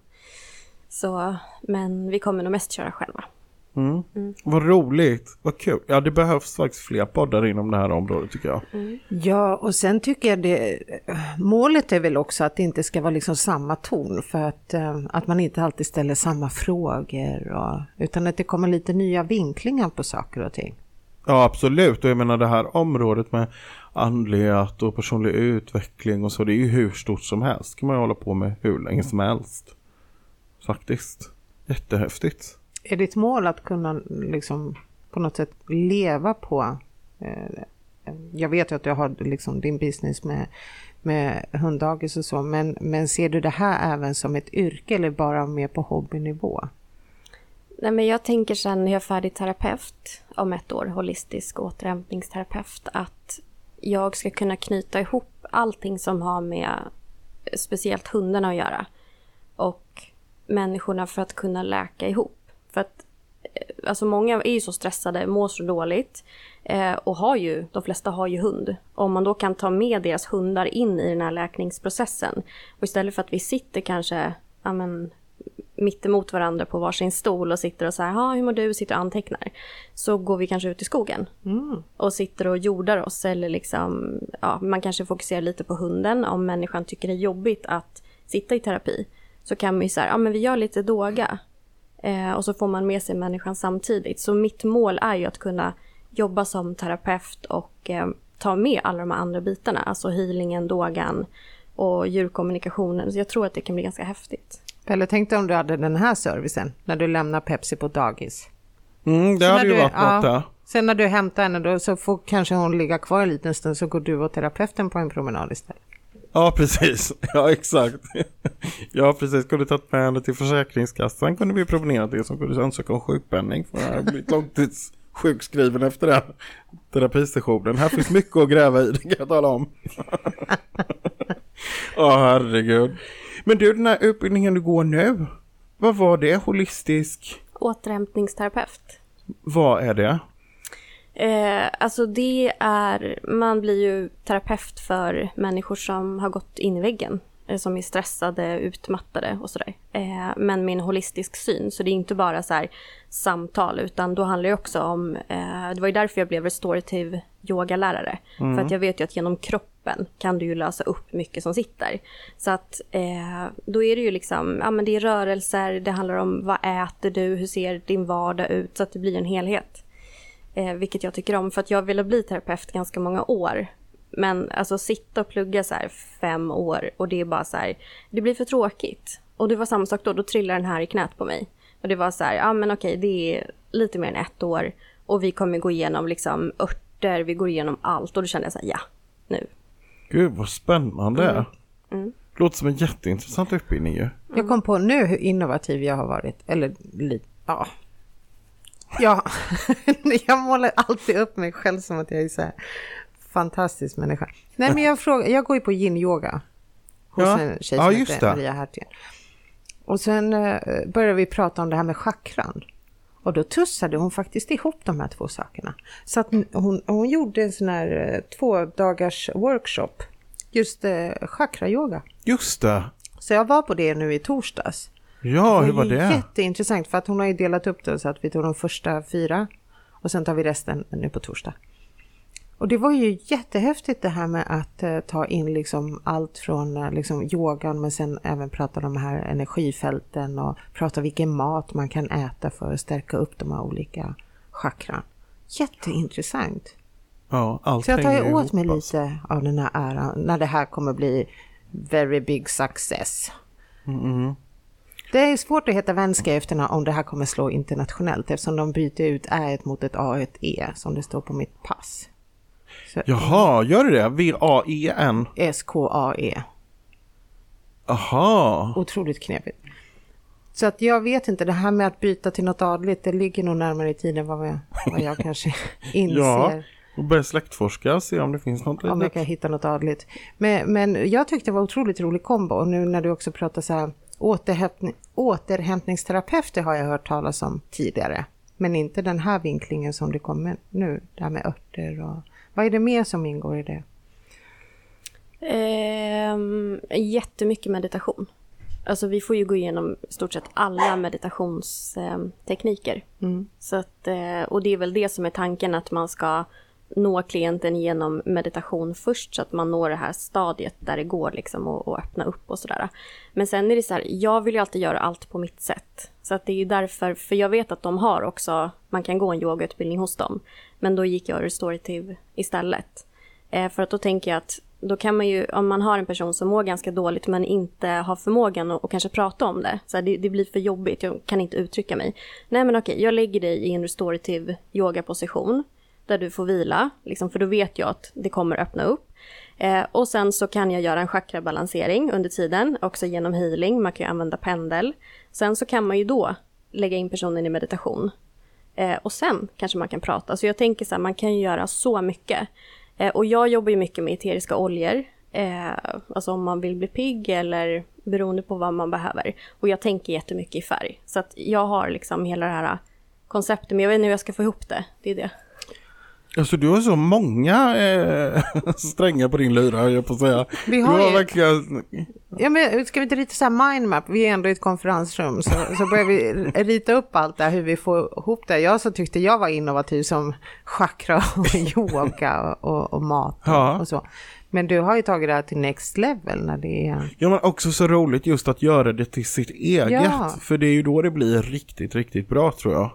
Så, men vi kommer nog mest köra själva. Vad roligt, vad kul. Ja, det behövs faktiskt fler poddar inom det här området tycker jag. Ja, och sen tycker jag målet är väl också att det inte ska vara liksom samma ton. För att man inte alltid ställer samma frågor. Utan att det kommer lite nya vinklingar på saker och ting. Ja, absolut. Och jag menar det här området med andlighet och personlig utveckling och så, det är ju hur stort som helst. Kan man ju hålla på med hur länge som helst. Faktiskt. Jättehäftigt. Är ditt mål att kunna liksom på något sätt leva på? Jag vet ju att du har liksom din business med hunddagis och så. Men ser du det här även som ett yrke eller bara mer på hobbynivå? Nej, men jag tänker sen när jag är färdig terapeut om 1 år, holistisk återhämtningsterapeut, att jag ska kunna knyta ihop allting som har med speciellt hundarna att göra och människorna för att kunna läka ihop. För att alltså många är ju så stressade, mår så dåligt och de flesta har ju hund. Om man då kan ta med deras hundar in i den här läkningsprocessen och istället för att vi sitter kanske mitt emot varandra på varsin stol och sitter och säger, hur mår du? Sitter och antecknar. Så går vi kanske ut i skogen och sitter och jordar oss eller liksom, man kanske fokuserar lite på hunden. Om människan tycker det är jobbigt att sitta i terapi så kan man ju säga, men vi gör lite yoga. Och så får man med sig människan samtidigt. Så mitt mål är ju att kunna jobba som terapeut och ta med alla de andra bitarna. Alltså healingen, yogan och djurkommunikationen. Så jag tror att det kan bli ganska häftigt. Pelle, tänkte om du hade den här servicen när du lämnar Pepsi på dagis. Det hade ju varit något där. Sen när du hämtar henne då, så får kanske hon ligga kvar en liten stund så går du och terapeuten på en promenad istället. Ja, precis. Ja, exakt. Ja, precis. Kunde tagit med henne till Försäkringskassan. Kunde vi promenera det som kunde ansöka om sjukpenning. För jag har blivit långtidssjukskriven efter den terapistationen. Här finns mycket att gräva i, det kan jag tala om. Herregud. Men du, den här utbildningen du går nu, vad var det? Holistisk? Återhämtningsterapeut. Vad är det? Alltså man blir ju terapeut för människor som har gått in i väggen. Som är stressade, utmattade och sådär. Men med en holistisk syn. Så det är inte bara så här samtal, utan då handlar det också om... det var ju därför jag blev restorative yogalärare. För att jag vet ju att genom kroppen kan du ju lösa upp mycket som sitter. Så att då är det ju liksom... Ja, men det är rörelser, det handlar om vad äter du, hur ser din vardag ut, så att det blir en helhet. Vilket jag tycker om, för att jag ville bli terapeut ganska många år. Men alltså sitta och plugga så här 5 år och det är bara så här, det blir för tråkigt. Och det var samma sak då trillade den här i knät på mig. Och det var så här, ja men okej, det är lite mer än 1 år och vi kommer gå igenom liksom örter, vi går igenom allt. Och då kände jag så här, ja, nu. Gud vad spännande. Låter som en jätteintressant utbildning ju. Jag kom på nu hur innovativ jag har varit. Eller lite, ja. Ja, jag målar alltid upp mig själv som att jag är så här fantastisk människa. Nej, men jag går ju på yin-yoga hos en tjej som heter Maria Hertien. Och sen började vi prata om det här med chakran. Och då tussade hon faktiskt ihop de här 2 sakerna. Så att hon gjorde en sån här 2 dagars workshop. Just chakra-yoga. Just det. Så jag var på det nu i torsdags. Ja, hur var det? Jätteintressant, för att hon har ju delat upp det så att vi tog de första 4 och sen tar vi resten nu på torsdag. Och det var ju jättehäftigt det här med att ta in liksom allt från liksom yogan, men sen även prata om de här energifälten och prata vilken mat man kan äta för att stärka upp de här olika chakran. Jätteintressant. Ja, allt. Så jag tar ju åt mig lite av den här äran när det här kommer bli very big success. Det är svårt att heta vänskafterna om det här kommer slå internationellt, eftersom de byter ut ä mot ett a och ett e som det står på mitt pass. Så, jaha, gör det? V-A-E-N? S-K-A-E. Aha. Otroligt knepigt. Så att jag vet inte, det här med att byta till något adligt, det ligger nog närmare i tiden vad jag kanske inser. Ja, och börja släktforska och se om det finns något. Om jag kan hitta något adligt. Men jag tyckte det var otroligt rolig kombo. Och nu när du också pratar så här, återhämtningsterapeuter har jag hört talas om tidigare. Men inte den här vinklingen som det kommer nu, det här med örter och... Vad är det mer som ingår i det? Jättemycket meditation. Alltså vi får ju gå igenom stort sett alla meditationstekniker. Så att, och det är väl det som är tanken, att man ska nå klienten genom meditation först, så att man når det här stadiet där det går liksom och öppna upp och sådär. Men sen är det så här, jag vill ju alltid göra allt på mitt sätt. Så att det är ju därför, för jag vet att de har också, man kan gå en yogautbildning hos dem. Men då gick jag restorative istället. För att då tänker jag att då kan man ju, om man har en person som mår ganska dåligt men inte har förmågan och kanske prata om det. Så här, det blir för jobbigt, jag kan inte uttrycka mig. Nej men okej, jag lägger dig i en restorative yogaposition där du får vila, liksom, för då vet jag att det kommer öppna upp. Och sen så kan jag göra en chakrabalansering under tiden, också genom healing, man kan ju använda pendel. Sen så kan man ju då lägga in personen i meditation. Och sen kanske man kan prata. Så jag tänker så här, man kan ju göra så mycket. Och jag jobbar ju mycket med eteriska oljor. Alltså om man vill bli pigg eller beroende på vad man behöver. Och jag tänker jättemycket i färg. Så att jag har liksom hela det här konceptet, men jag vet inte hur jag ska få ihop det. Det är det. Alltså du har så många strängar på din lyra, jag på att säga. Vi har ju... verkligen... Ja, men ska vi inte rita så här mindmap? Vi är ändå i ett konferensrum, så börjar vi rita upp allt där, hur vi får ihop det. Jag så tyckte jag var innovativ som chakra och yoga och mat och så. Men du har ju tagit det här till next level när det är... Ja, men också så roligt just att göra det till sitt eget. Ja. För det är ju då det blir riktigt, riktigt bra, tror jag.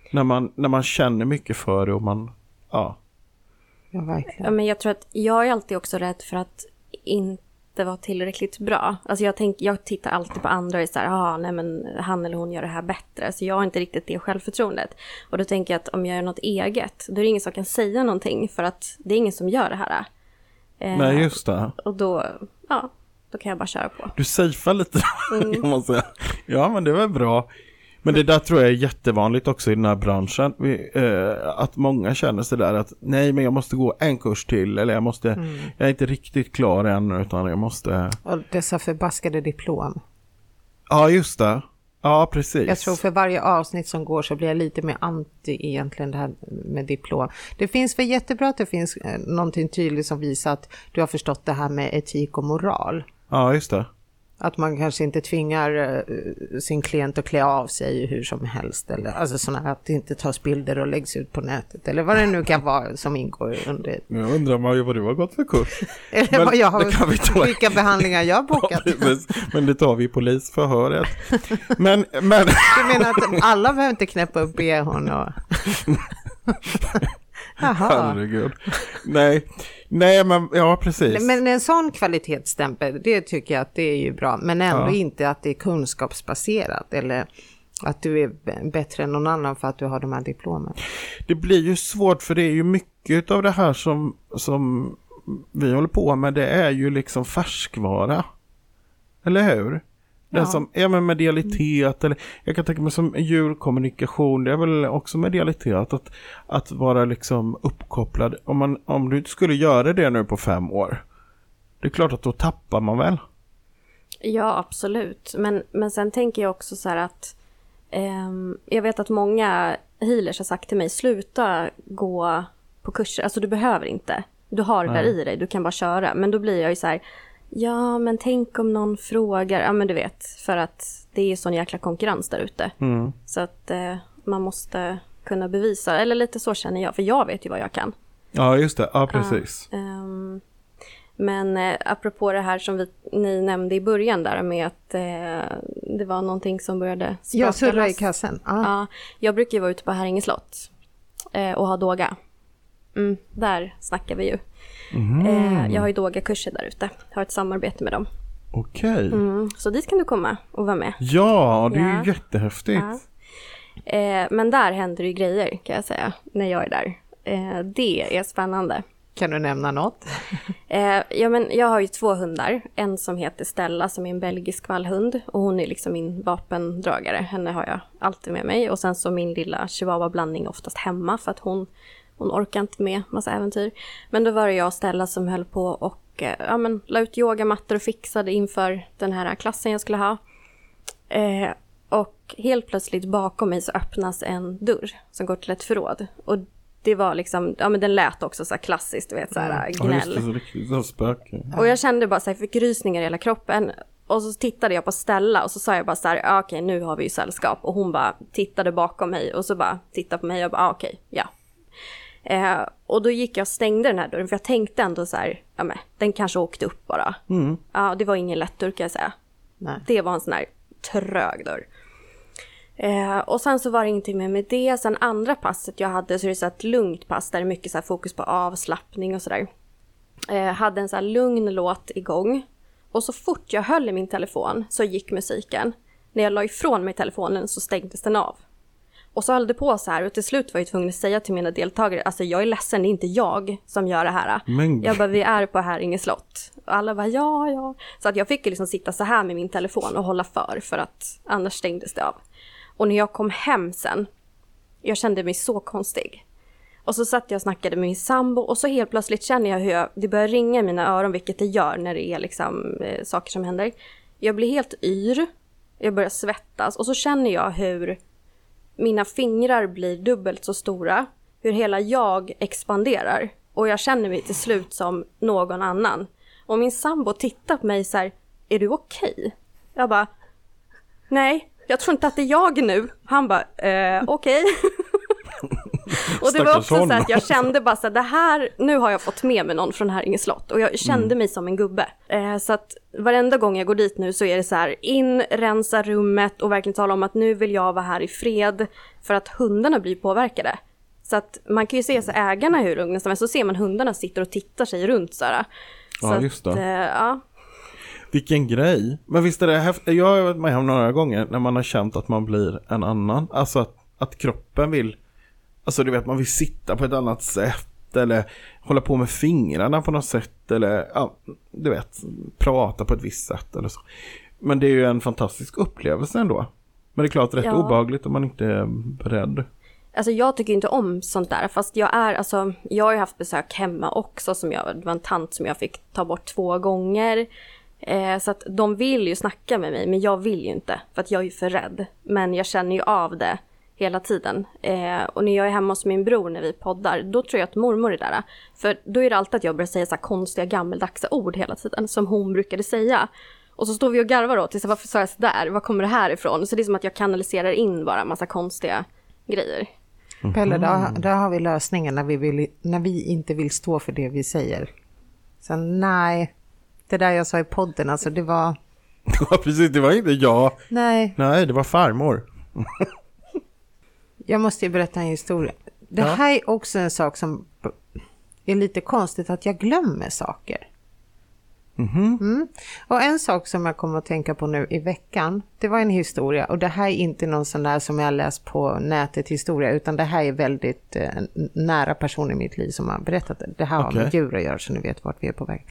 När man känner mycket för det och man... Ja, verkligen. Ja, men jag tror att jag är alltid också rädd för att inte vara tillräckligt bra. Alltså jag tittar alltid på andra och är så här, nej men han eller hon gör det här bättre. Så jag har inte riktigt det självförtroendet. Och då tänker jag att om jag gör något eget, då är det ingen som kan säga någonting, för att det är ingen som gör det här. Nej, just det. Och då kan jag bara köra på. Du safear lite, kan man säga. Ja, men det var bra. Men det där tror jag är jättevanligt också i den här branschen. Att många känner sig där att nej, men jag måste gå en kurs till. Eller jag är inte riktigt klar än, utan jag måste... Och dessa förbaskade diplom. Ja, just det. Ja, precis. Jag tror för varje avsnitt som går så blir jag lite mer anti egentligen det här med diplom. Det finns för jättebra att det finns någonting tydligt som visar att du har förstått det här med etik och moral. Ja, just det. Att man kanske inte tvingar sin klient att klä av sig hur som helst. Eller, alltså sådana att det inte tas bilder och läggs ut på nätet. Eller vad det nu kan vara som ingår under. Jag undrar vad du har gått för kurs. Eller Men vad jag har, vilka behandlingar jag har bokat. Ja, men det tar vi i polisförhöret. Men... Du menar att alla behöver inte knäppa upp behån och... Herregud. Nej, men ja, precis. Men en sån kvalitetsstämpel, det tycker jag att det är ju bra. Men ändå inte att det är kunskapsbaserat eller att du är bättre än någon annan för att du har de här diplomen. Det blir ju svårt för det är ju mycket av det här som vi håller på med. Det är ju liksom färskvara. Eller hur? Det som är med medialitet eller jag kan tänka mig som djurkommunikation, det är väl också medialitet att vara liksom uppkopplad. Om du skulle göra det nu på 5 år, det är klart att då tappar man väl? Ja, absolut. Men sen tänker jag också så här att jag vet att många healers har sagt till mig, sluta gå på kurser, alltså du behöver inte. Du har det där i dig, du kan bara köra. Men då blir jag ju så här, ja, men tänk om någon frågar. Ja, men du vet, för att det är sån jäkla konkurrens där ute. Så att man måste kunna bevisa. Eller lite så känner jag, för jag vet ju vad jag kan. Ja, just det. Ja, precis. Men apropå det här som ni nämnde i början där med att det var någonting som började spraka. Jag surrar i kassen. Ja, jag brukar ju vara ute på Haringe slott och ha doga. Där snackar vi ju. Jag har ju doga-kurser där ute. Har ett samarbete med dem. Okej. Så dit kan du komma och vara med. Ja, det är ju jättehäftigt. Men där händer ju grejer kan jag säga när jag är där. Det är spännande. Kan du nämna något? Ja, men jag har ju 2 hundar. En som heter Stella som är en belgisk vallhund. Och hon är liksom min vapendragare. Henne har jag alltid med mig. Och sen så min lilla chihuahua-blandning oftast hemma för att hon orkar inte med massa äventyr. Men då var det jag och Stella som höll på och la ut yogamattor och fixade inför den här klassen jag skulle ha. Och helt plötsligt bakom mig så öppnas en dörr som går till ett förråd. Och det var liksom, men den lät också så här klassiskt, du vet, så här gnäll. Ja, just det, så riktigt, så spöke. Och jag kände bara så här, fick rysningar i hela kroppen. Och så tittade jag på Stella och så sa jag bara så här, okej, nu har vi ju sällskap. Och hon bara tittade bakom mig och så bara tittade på mig och bara, okej, ja. Och då gick jag och stängde den här dörren för jag tänkte ändå så här, den kanske åkte upp bara. Ja, det var ingen lätt dörr kan jag säga. Nej. Det var en sån här trög dörr. Och sen så var det ingenting med det. Sen andra passet jag hade så är det så ett lugnt pass där det är mycket så här fokus på avslappning och sådär. Hade en så här lugn låt igång. Och så fort jag höll i min telefon så gick musiken. När jag la ifrån mig telefonen så stängdes den av. Och så höll det på så här och till slut var jag tvungen att säga till mina deltagare, alltså jag är ledsen, det är inte jag som gör det här. Men... Jag bara, vi är på Haringe slott. Och alla bara, ja. Så att jag fick liksom sitta så här med min telefon och hålla för att annars stängdes det av. Och när jag kom hem sen, jag kände mig så konstig. Och så satt jag och snackade med min sambo och så helt plötsligt känner jag hur det börjar ringa i mina öron, vilket det gör när det är liksom saker som händer. Jag blir helt yr, jag börjar svettas och så känner jag hur mina fingrar blir dubbelt så stora, hur hela jag expanderar och jag känner mig till slut som någon annan. Och min sambo tittar på mig så här, är du okej? Jag bara, nej, jag tror inte att det är jag nu. Han bara, okej. Och det var också så att jag kände bara så att det här, nu har jag fått med mig någon från Haringe slott och jag kände mig som en gubbe. Så att varenda gång jag går dit nu så är det så här, in, rensa rummet och verkligen tala om att nu vill jag vara här i fred för att hundarna blir påverkade. Så att man kan ju se så ägarna hur lugna som är, så ser man hundarna sitter och tittar sig runt så här. Ja, så just det. Ja. Vilken grej. Men visst är det häftigt. Jag har varit med om några gånger när man har känt att man blir en annan. Alltså att kroppen vill, alltså du vet, man vill sitta på ett annat sätt eller hålla på med fingrarna på något sätt eller ja, du vet, prata på ett visst sätt eller så. Men det är ju en fantastisk upplevelse ändå. Men det är klart rätt obehagligt om man inte är beredd. Alltså jag tycker inte om sånt där, fast jag har ju haft besök hemma också det var en tant som jag fick ta bort 2 gånger. Så att de vill ju snacka med mig, men jag vill ju inte för att jag är ju för rädd. Men jag känner ju av det hela tiden. Och när jag är hemma hos min bror när vi poddar, då tror jag att mormor är där. För då är det alltid att jag börjar säga så här konstiga gammeldags ord hela tiden som hon brukade säga. Och så står vi och garvar då till varför sa jag så där? Var kommer det här ifrån? Så det är som att jag kanaliserar in bara en massa konstiga grejer. Pelle, där har vi lösningen när vi inte vill stå för det vi säger. Så nej, det där jag sa i podden, alltså det var... Ja, precis, det var inte jag. Nej, det var farmor. Jag måste ju berätta en historia. Det här är också en sak som är lite konstigt, att jag glömmer saker. Och en sak som jag kommer att tänka på nu i veckan, det var en historia, och det här är inte någon sån där som jag läst på nätet historia, utan det här är väldigt nära person i mitt liv som har berättat det. Det här har med djur att göra, så ni vet vart vi är på väg.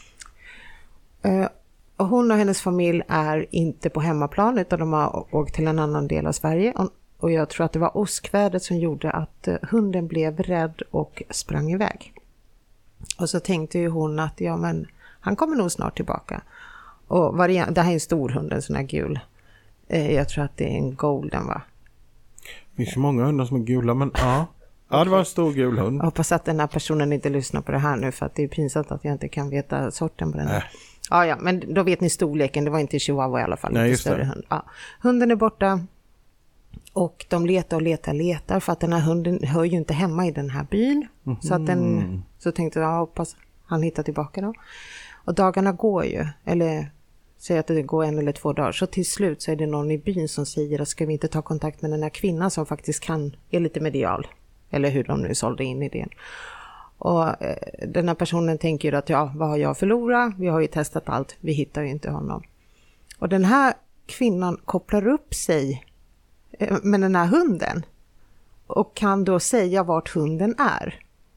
Och hon och hennes familj är inte på hemmaplan, utan de har åkt till en annan del av Sverige. Och jag tror att det var åskvädret som gjorde att hunden blev rädd och sprang iväg. Och så tänkte ju hon att han kommer nog snart tillbaka. Och det här är en stor hund, en sån här gul. Jag tror att det är en golden, va? Det finns ju många hundar som är gula, men ja. Ja, det var en stor gul hund. Jag hoppas att den här personen inte lyssnar på det här nu, för att det är pinsamt att jag inte kan veta sorten på den här. Ja, men då vet ni storleken. Det var inte chihuahua i alla fall. Nej, inte större hund. Ja. Hunden är borta. Och de letar för att den här hunden hör ju inte hemma i den här byn. Så att så tänkte jag, hoppas han hittar tillbaka då. Och dagarna går ju, eller säg att det går 1 eller 2 dagar. Så till slut så är det någon i byn som säger att ska vi inte ta kontakt med den här kvinnan som faktiskt är lite medial. Eller hur de nu sålde in idén. Och den här personen tänker ju att vad har jag förlorat? Vi har ju testat allt, vi hittar ju inte honom. Och den här kvinnan kopplar upp sig med den här hunden och kan då säga vart hunden är.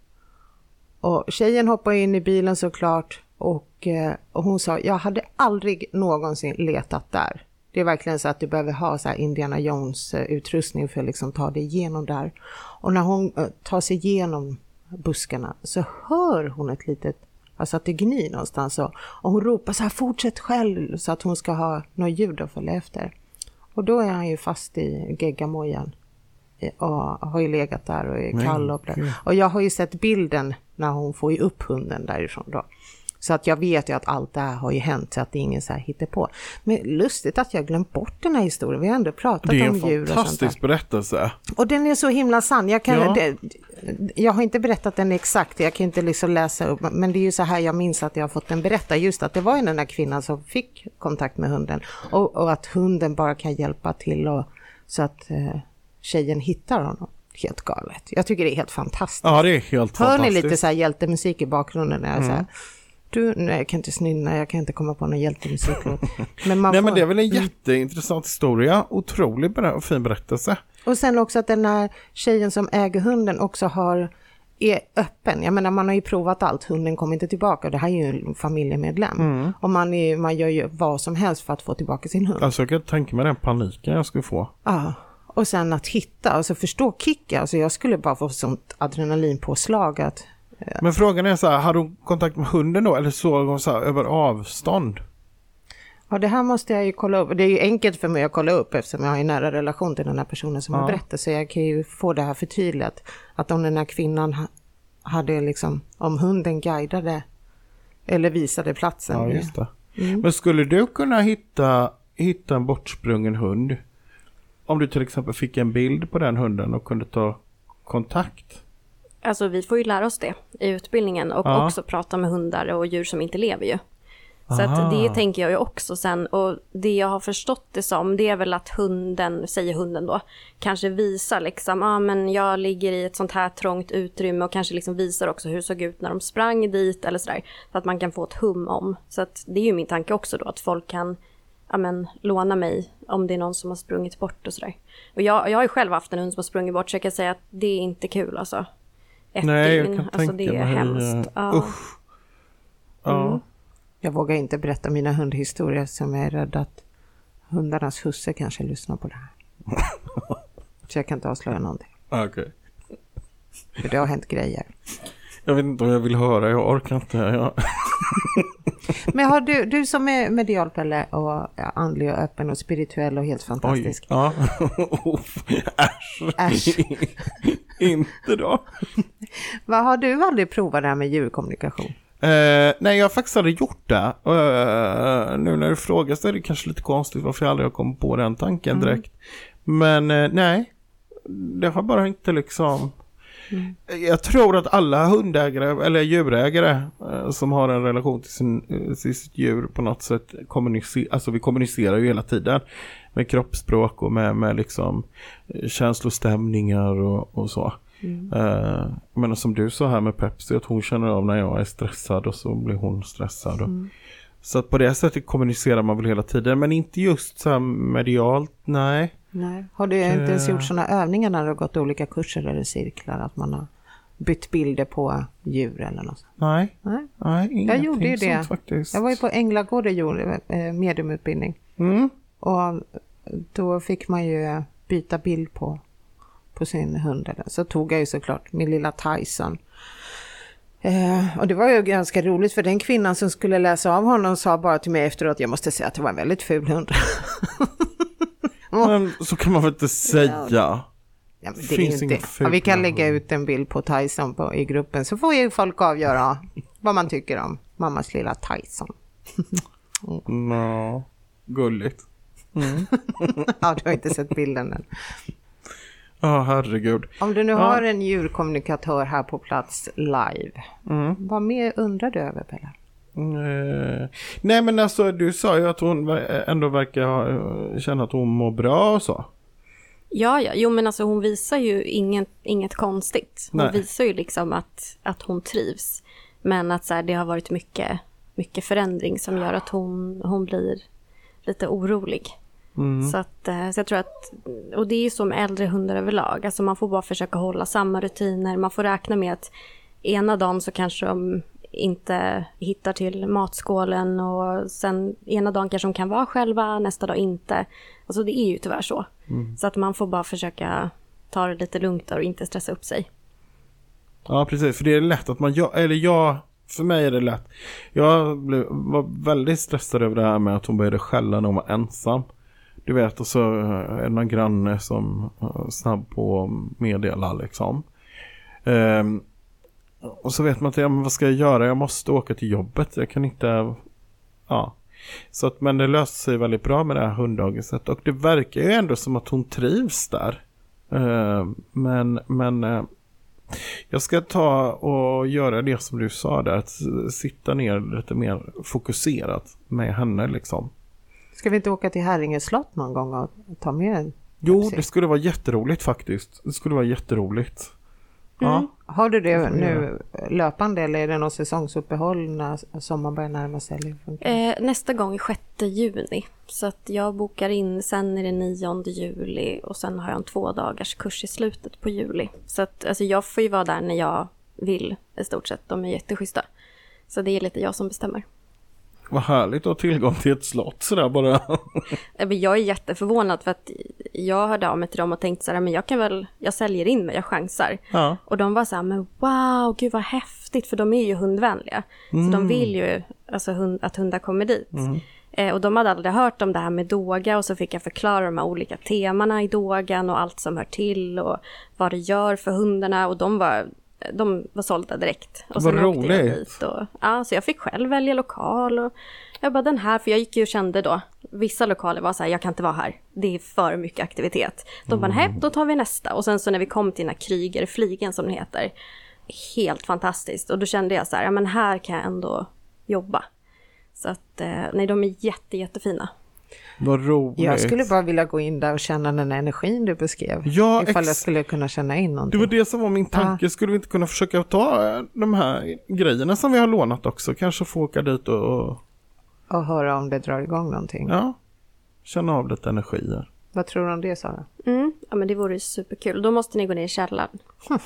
Och tjejen hoppar in i bilen såklart, och hon sa, jag hade aldrig någonsin letat där. Det är verkligen så att du behöver ha så här Indiana Jones utrustning för att liksom ta dig igenom där. Och när hon tar sig igenom buskarna så hör hon ett litet, alltså att det gnyr någonstans, och hon ropar så här, fortsätt själv, så att hon ska ha något ljud att följa efter. Och då är han ju fast i geggamojan och har ju legat där och är kall och blöd. Och jag har ju sett bilden när hon får ju upp hunden därifrån då. Så att jag vet ju att allt det här har ju hänt, så att det är ingen så här hittar på. Men lustigt att jag glömt bort den här historien. Vi har ändå pratat om djur och sånt. Det är en fantastisk berättelse. Och den är så himla sann. Jag har inte berättat den exakt. Jag kan inte liksom läsa upp. Men det är ju så här jag minns att jag har fått den berätta. Just att det var den här kvinnan som fick kontakt med hunden. Och att hunden bara kan hjälpa till så att tjejen hittar honom. Helt galet. Jag tycker det är helt fantastiskt. Ja, det är helt fantastiskt. Hör ni lite så här hjältemusik i bakgrunden när jag så här... Nej, jag kan inte snynna, jag kan inte komma på någon hjältemusik. Men men det är väl en jätteintressant historia, otroligt fin berättelse. Och sen också att den här tjejen som äger hunden också är öppen. Jag menar, man har ju provat allt, hunden kommer inte tillbaka. Det här är ju en familjemedlem. Och man gör ju vad som helst för att få tillbaka sin hund. Alltså jag kan tänka mig den paniken jag skulle få. Ja, och sen att hitta, alltså förstå kicka. Alltså jag skulle bara få sånt adrenalinpåslag att... Men frågan är så här, har du kontakt med hunden då, eller såg hon så här över avstånd? Ja, det här måste jag ju kolla upp. Det är ju enkelt för mig att kolla upp eftersom jag har en nära relation till den här personen som har berättat. Så jag kan ju få det här förtydligat. Att om den här kvinnan hade liksom, om hunden guidade eller visade platsen. Ja, just det. Men skulle du kunna hitta en bortsprungen hund? Om du till exempel fick en bild på den hunden och kunde ta kontakt? Alltså vi får ju lära oss det i utbildningen och också prata med hundar och djur som inte lever ju. Så att det tänker jag ju också sen, och det jag har förstått det som, det är väl att hunden då, kanske visar liksom, men jag ligger i ett sånt här trångt utrymme, och kanske liksom visar också hur det såg ut när de sprang dit eller sådär, så att man kan få ett hum om. Så att det är ju min tanke också då, att folk kan låna mig om det är någon som har sprungit bort och sådär. Och jag har ju själv haft en hund som har sprungit bort, så jag kan säga att det är inte kul alltså. Nej, jag kan alltså tänka det är mig. hemskt. Usch. Ja. Jag vågar inte berätta mina hundhistorier som jag är rädd att hundarnas husse kanske lyssnar på det här. Så jag kan inte avslöja någonting. Okej. För det har hänt grejer. Jag vet inte om jag vill höra, jag orkar inte. Men har du som är medial, Pelle, och andlig och öppen och spirituell och helt fantastisk. Oj, ja. Äsch. Inte då. Vad har du aldrig provat det här med djurkommunikation? Nej, jag har faktiskt aldrig gjort det. Nu när du frågar så är det kanske lite konstigt varför jag aldrig har kommit på den tanken direkt. Men nej, det har bara inte liksom... Jag tror att alla hundägare eller djurägare som har en relation till sitt djur på något sätt alltså vi kommunicerar ju hela tiden med kroppsspråk och med liksom känslostämningar och så. Men som du sa här med Pepsi, att hon känner av när jag är stressad och så blir hon stressad. Så att på det sättet kommunicerar man väl hela tiden, men inte just så här medialt, nej. Har du inte ens gjort sådana övningar när du har gått olika kurser eller cirklar, att man har bytt bilder på djur eller något? Nej, jag gjorde ju det. Faktiskt. Jag var ju på Änglagård och gjorde mediumutbildning. Och då fick man ju byta bild på sin hund. Så tog jag ju såklart min lilla Tyson. Och det var ju ganska roligt, för den kvinnan som skulle läsa av honom sa bara till mig efteråt att jag måste säga att det var en väldigt ful hund. Men så kan man väl inte säga. Ja, men det är inte. Ja, vi kan lägga ut en bild på Tyson i gruppen, så får ju folk avgöra vad man tycker om mammas lilla Tyson. Gulligt. Ja, du har inte sett bilden än. Ja, herregud. Om du nu har en djurkommunikatör här på plats live, vad mer undrar du över, Pelle? Nej, men alltså du sa ju att hon ändå verkar känna att hon mår bra och så. Ja. Jo, men alltså hon visar ju inget konstigt. Hon visar ju liksom att hon trivs. Men att så här, det har varit mycket förändring som gör att hon blir lite orolig. Så jag tror att, och det är ju som äldre hundar överlag. Alltså man får bara försöka hålla samma rutiner. Man får räkna med att ena dagen så kanske de inte hittar till matskålen, och sen ena dagen kanske de kan vara själva, nästa dag inte. Alltså det är ju tyvärr så. Så att man får bara försöka ta det lite lugnt och inte stressa upp sig. Ja, precis. För det är lätt att för mig är det lätt. Jag var väldigt stressad över det här med att hon började skälla när hon var ensam. Du vet, och så är det någon granne som snabb på meddela liksom. Och så vet man inte, men vad ska jag göra? Jag måste åka till jobbet. Jag kan inte... Ja. Så att, men det löser sig väldigt bra med det här hunddagiset. Och det verkar ju ändå som att hon trivs där. Men jag ska ta och göra det som du sa där. Att sitta ner lite mer fokuserat med henne liksom. Ska vi inte åka till Häringe slott någon gång och ta med en? Jo, det skulle vara jätteroligt faktiskt. Det skulle vara jätteroligt. Ja. Har du det nu löpande, eller är det någon säsongsuppehåll när sommaren börjar närma sig? Nästa gång är 6 juni. Så att jag bokar in, sen är det 9 juli och sen har jag en 2 dagars kurs i slutet på juli. Så att alltså, jag får ju vara där när jag vill i stort sett. De är jätteschyssta. Så det är lite jag som bestämmer. Vad härligt att ha tillgång till ett slott sådär bara. Jag är jätteförvånad, för att jag hörde av mig till dem och tänkte så här, men jag säljer in mig, jag chansar. Ja. Och de var så här, men wow, gud vad häftigt, för de är ju hundvänliga. Så de vill ju alltså, att hundar kommer dit. Och de hade aldrig hört om det här med doga, och så fick jag förklara de här olika temana i dogan och allt som hör till och vad det gör för hundarna, och de var sålda direkt. Och sen åkte jag dit så jag fick själv välja lokal, och jag bara den här, för jag gick ju och kände då, vissa lokaler var så här, jag kan inte vara här, det är för mycket aktivitet. De bara, nej, då tar vi nästa. Och sen så när vi kom till den här Krygerflygen som den heter, helt fantastiskt, och då kände jag så här, ja men här kan jag ändå jobba. Så att nej, de är jättefina. Vad roligt. Jag skulle bara vilja gå in där och känna den energin du beskrev. Ja, ifall jag skulle kunna känna in någonting. Det var det som var min tanke. Skulle vi inte kunna försöka ta de här grejerna som vi har lånat också? Kanske få åka dit och höra om det drar igång någonting. Ja, känna av lite energier. Vad tror du om det, Sara? Ja, men det vore superkul. Då måste ni gå ner i källaren.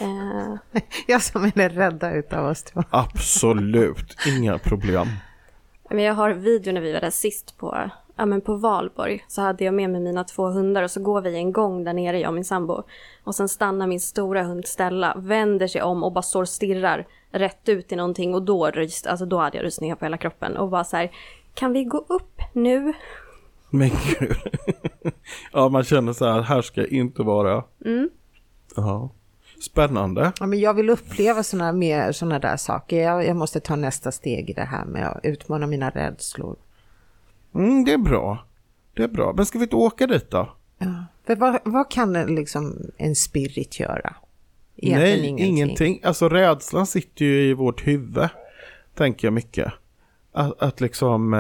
Jag som är rädda utav oss två. Absolut, inga problem. Men jag har video när vi var där sist på Valborg, så hade jag med mig mina 2 hundar, och så går vi en gång där nere, jag och min sambo, och sen stannar min stora hund Stella, vänder sig om och bara står och stirrar rätt ut i någonting och då hade jag rysningar på hela kroppen och var så här, kan vi gå upp nu? Men gud. Ja, man känner så här ska jag inte vara. Ja. Spännande. Ja, men jag vill uppleva såna där saker. Jag måste ta nästa steg i det här med att utmana mina rädslor. Det är bra. Det är bra. Men ska vi inte åka dit då? Ja. För vad kan en spirit göra? Nej, ingenting. Alltså rädslan sitter ju i vårt huvud, tänker jag mycket. Att liksom,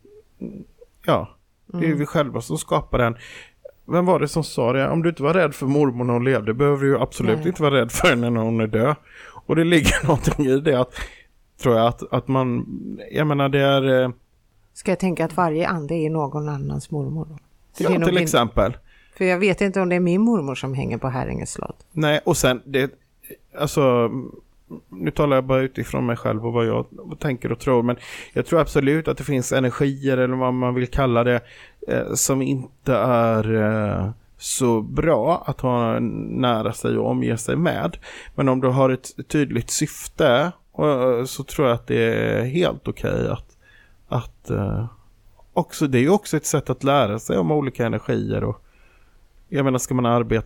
det är vi själva som skapar den. Vem var det som sa det? Om du inte var rädd för mormor när hon levde, behöver du ju absolut inte vara rädd för henne när hon är död. Och det ligger någonting i det, tror jag, att man, jag menar det är... Ska jag tänka att varje ande är någon annans mormor då? Ja, till exempel. För jag vet inte om det är min mormor som hänger på Häringe slott. Nej, och sen, alltså, nu talar jag bara utifrån mig själv och vad jag tänker och tror, men jag tror absolut att det finns energier, eller vad man vill kalla det, som inte är så bra att ha nära sig och omge sig med. Men om du har ett tydligt syfte, så tror jag att det är helt okej att också, det är ju också ett sätt att lära sig om olika energier. Och jag menar, ska man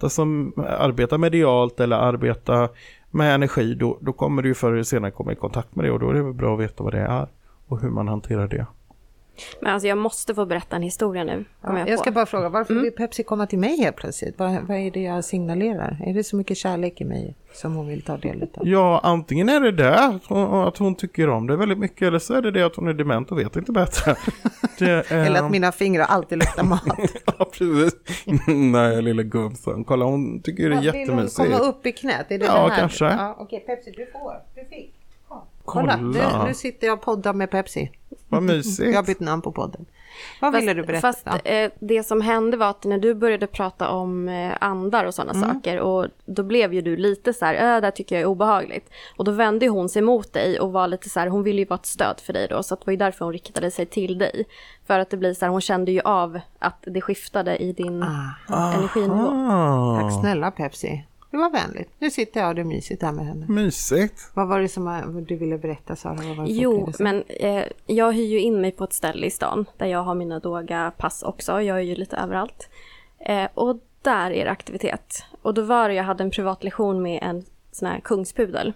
arbeta medialt eller arbeta med energi, då kommer du ju förr eller senare komma i kontakt med det, och då är det väl bra att veta vad det är och hur man hanterar det. Men alltså jag måste få berätta en historia nu. Jag ska bara fråga, varför vill Pepsi komma till mig helt plötsligt? Vad är det jag signalerar? Är det så mycket kärlek i mig som hon vill ta del av? Ja, antingen är det att hon tycker om det väldigt mycket, eller så är det att hon är dement och vet inte bättre. Eller att mina fingrar alltid luktar mat. Ja, precis. Nej, lilla gumsan. Kolla, hon tycker det är jättemysigt. Vill hon komma upp i knät? Är det ja, det här? Kanske. Ja, okej, Pepsi, du fick. Kolla. Nu sitter jag och poddar med Pepsi. Vad mysigt. Jag har bytt namn på podden. Vad ville du berätta? Fast det som hände var att när du började prata om andar och sådana saker, och då blev ju du lite så här, det tycker jag är obehagligt. Och då vände hon sig mot dig och var lite så här, hon ville ju vara ett stöd för dig då, så att det var ju därför hon riktade sig till dig. För att det blir så här, hon kände ju av att det skiftade i din energinivå. Tack snälla Pepsi. Det var vänligt. Nu sitter jag och det är mysigt där med henne. Mysigt. Vad var det som du ville berätta, Sara? Men jag hyr ju in mig på ett ställe i stan där jag har mina Doga-pass också. Jag är ju lite överallt. Och där är det aktivitet. Och då var det, jag hade en privatlektion med en sån här kungspudel.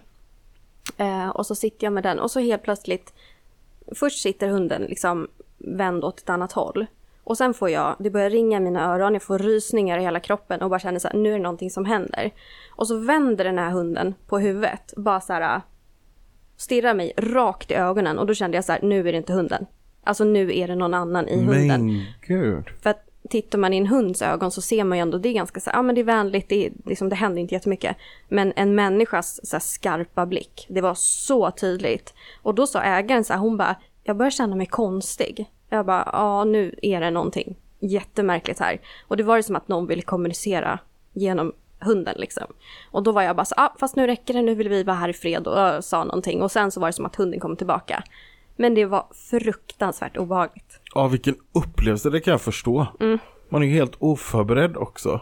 Och så sitter jag med den och så helt plötsligt, först sitter hunden liksom vänd åt ett annat håll. Och sen det börjar ringa i mina öron, jag får rysningar i hela kroppen och bara känner så här, nu är det någonting som händer. Och så vänder den här hunden på huvudet, bara så här stirrar mig rakt i ögonen, och då kände jag så här, nu är det inte hunden. Alltså nu är det någon annan i hunden. Men gud. För att tittar man i en hunds ögon så ser man ju ändå, det är ganska så här, men det är vänligt, det händer inte jättemycket. Men en människas så här skarpa blick, det var så tydligt. Och då sa ägaren så här, hon bara, jag börjar känna mig konstig. Jag bara, nu är det någonting jättemärkligt här. Och det var ju som att någon ville kommunicera genom hunden liksom. Och då var jag bara så, fast nu räcker det, nu vill vi vara här i fred, och jag sa någonting. Och sen så var det som att hunden kom tillbaka. Men det var fruktansvärt obehagligt. Ja, vilken upplevelse, det kan jag förstå. Man är ju helt oförberedd också.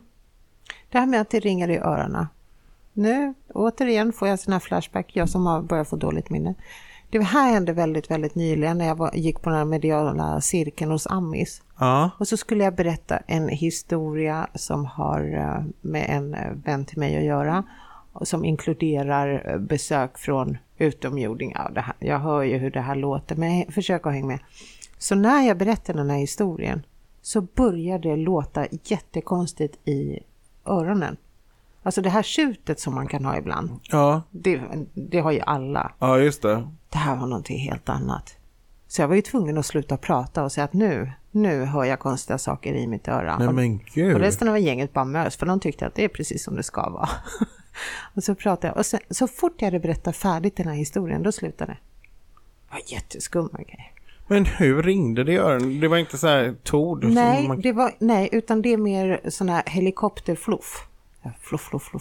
Det här med att det ringer i öronen. Nu, återigen får jag sån här flashback, jag som har börjat få dåligt minne. Det här hände väldigt, väldigt nyligen när jag gick på den här mediala cirkeln hos Amis. Ja. Och så skulle jag berätta en historia som har med en vän till mig att göra. Som inkluderar besök från utomjordingar. Jag hör ju hur det här låter, men försök att hänga med. Så när jag berättar den här historien så börjar det låta jättekonstigt i öronen. Alltså det här tjutet som man kan ha ibland. Ja. Det har ju alla. Ja, just det. Det här var någonting helt annat. Så jag var ju tvungen att sluta prata och säga att nu hör jag konstiga saker i mitt öra. Nej men gud. Och resten av gänget bara mös, för de tyckte att det är precis som det ska vara. Och så pratade jag. Och sen, så fort jag hade berättat färdigt den här historien, då slutade det. Det var jätteskumma grejer. Men hur ringde det i öronen? Det var inte så här tord? Nej, utan det är mer sån här helikopterfluff. Fluff.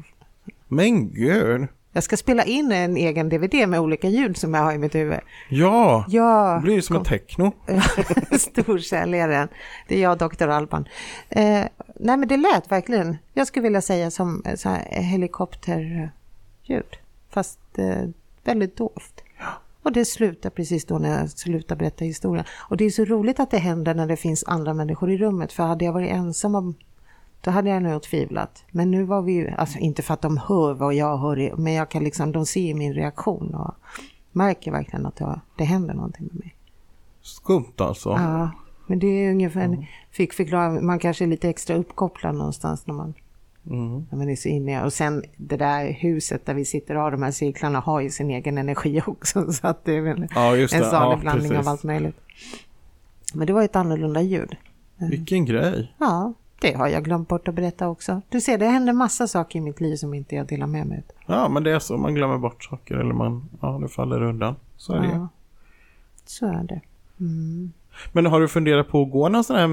Men gud. Jag ska spela in en egen DVD med olika ljud som jag har i mitt huvud. Ja, det blir ju som en techno. Storsäljaren. Det är jag, Dr. Alban. Nej, men det lät verkligen, jag skulle vilja säga som så här helikopterljud. fast väldigt dovt. Och det slutar precis då när jag slutar berätta historien. Och det är så roligt att det händer när det finns andra människor i rummet. För hade jag varit ensam, då hade jag nog tvivlat. Men nu var vi ju, alltså inte för att de hör vad jag hör, men jag kan liksom, de ser min reaktion och märker verkligen att det händer någonting med mig. Skumt alltså. Ja, men det är ungefär, fick förklara, man kanske är lite extra uppkopplad någonstans när man är så inne. Och sen det där huset där vi sitter och har de här cirklarna har ju sin egen energi också. Så att det är väl en salig blandning av allt möjligt. Men det var ett annorlunda ljud. Vilken grej. Ja, det har jag glömt bort att berätta också. Du ser, det händer massa saker i mitt liv som inte jag delar med mig. Ja, men det är så. Man glömmer bort saker eller det faller undan. Så är det. Så är det. Mm. Men har du funderat på att gå någon sån här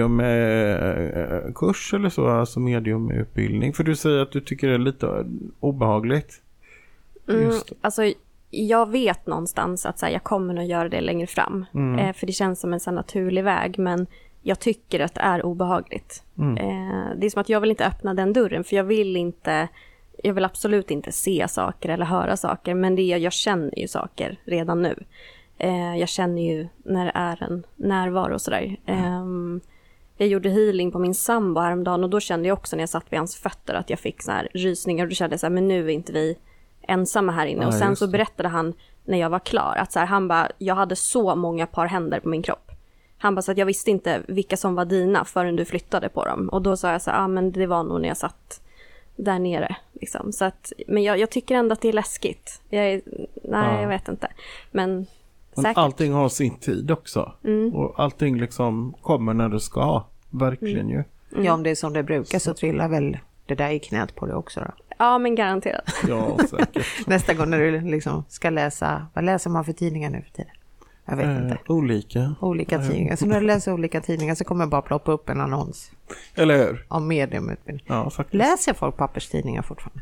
mediumkurs eller så, alltså mediumutbildning? För du säger att du tycker det är lite obehagligt. Alltså jag vet någonstans att så här, jag kommer att göra det längre fram. För det känns som en sån naturlig väg, men jag tycker att det är obehagligt. Det är som att jag vill inte öppna den dörren, för jag vill absolut inte se saker eller höra saker, men jag känner ju saker redan nu. Jag känner ju när det är en närvaro och sådär. Jag gjorde healing på min sambo häromdagen och då kände jag också när jag satt vid hans fötter att jag fick så här rysningar och då kände jag så här, men nu är inte vi ensamma här inne. Och sen så berättade han när jag var klar att så här, han bara, jag hade så många par händer på min kropp. Han bara så att jag visste inte vilka som var dina förrän du flyttade på dem. Och då sa jag så här, men det var nog när jag satt där nere liksom. Så att, men jag tycker ändå att det är läskigt. Jag vet inte. Men allting har sin tid också. Och allting liksom kommer när det ska. Verkligen ju. Ja, om det är som det brukar så trillar väl det där i knät på det också då. Ja, men garanterat. Ja, säkert. Nästa gång när du liksom ska läsa, vad läser man för tidningar nu för tiden? Jag vet inte. Olika tidningar. Så när du läser olika tidningar så kommer bara ploppa upp en annons. Eller hur? Om mediumutbildning. Ja, faktiskt. Läser folk papperstidningar fortfarande?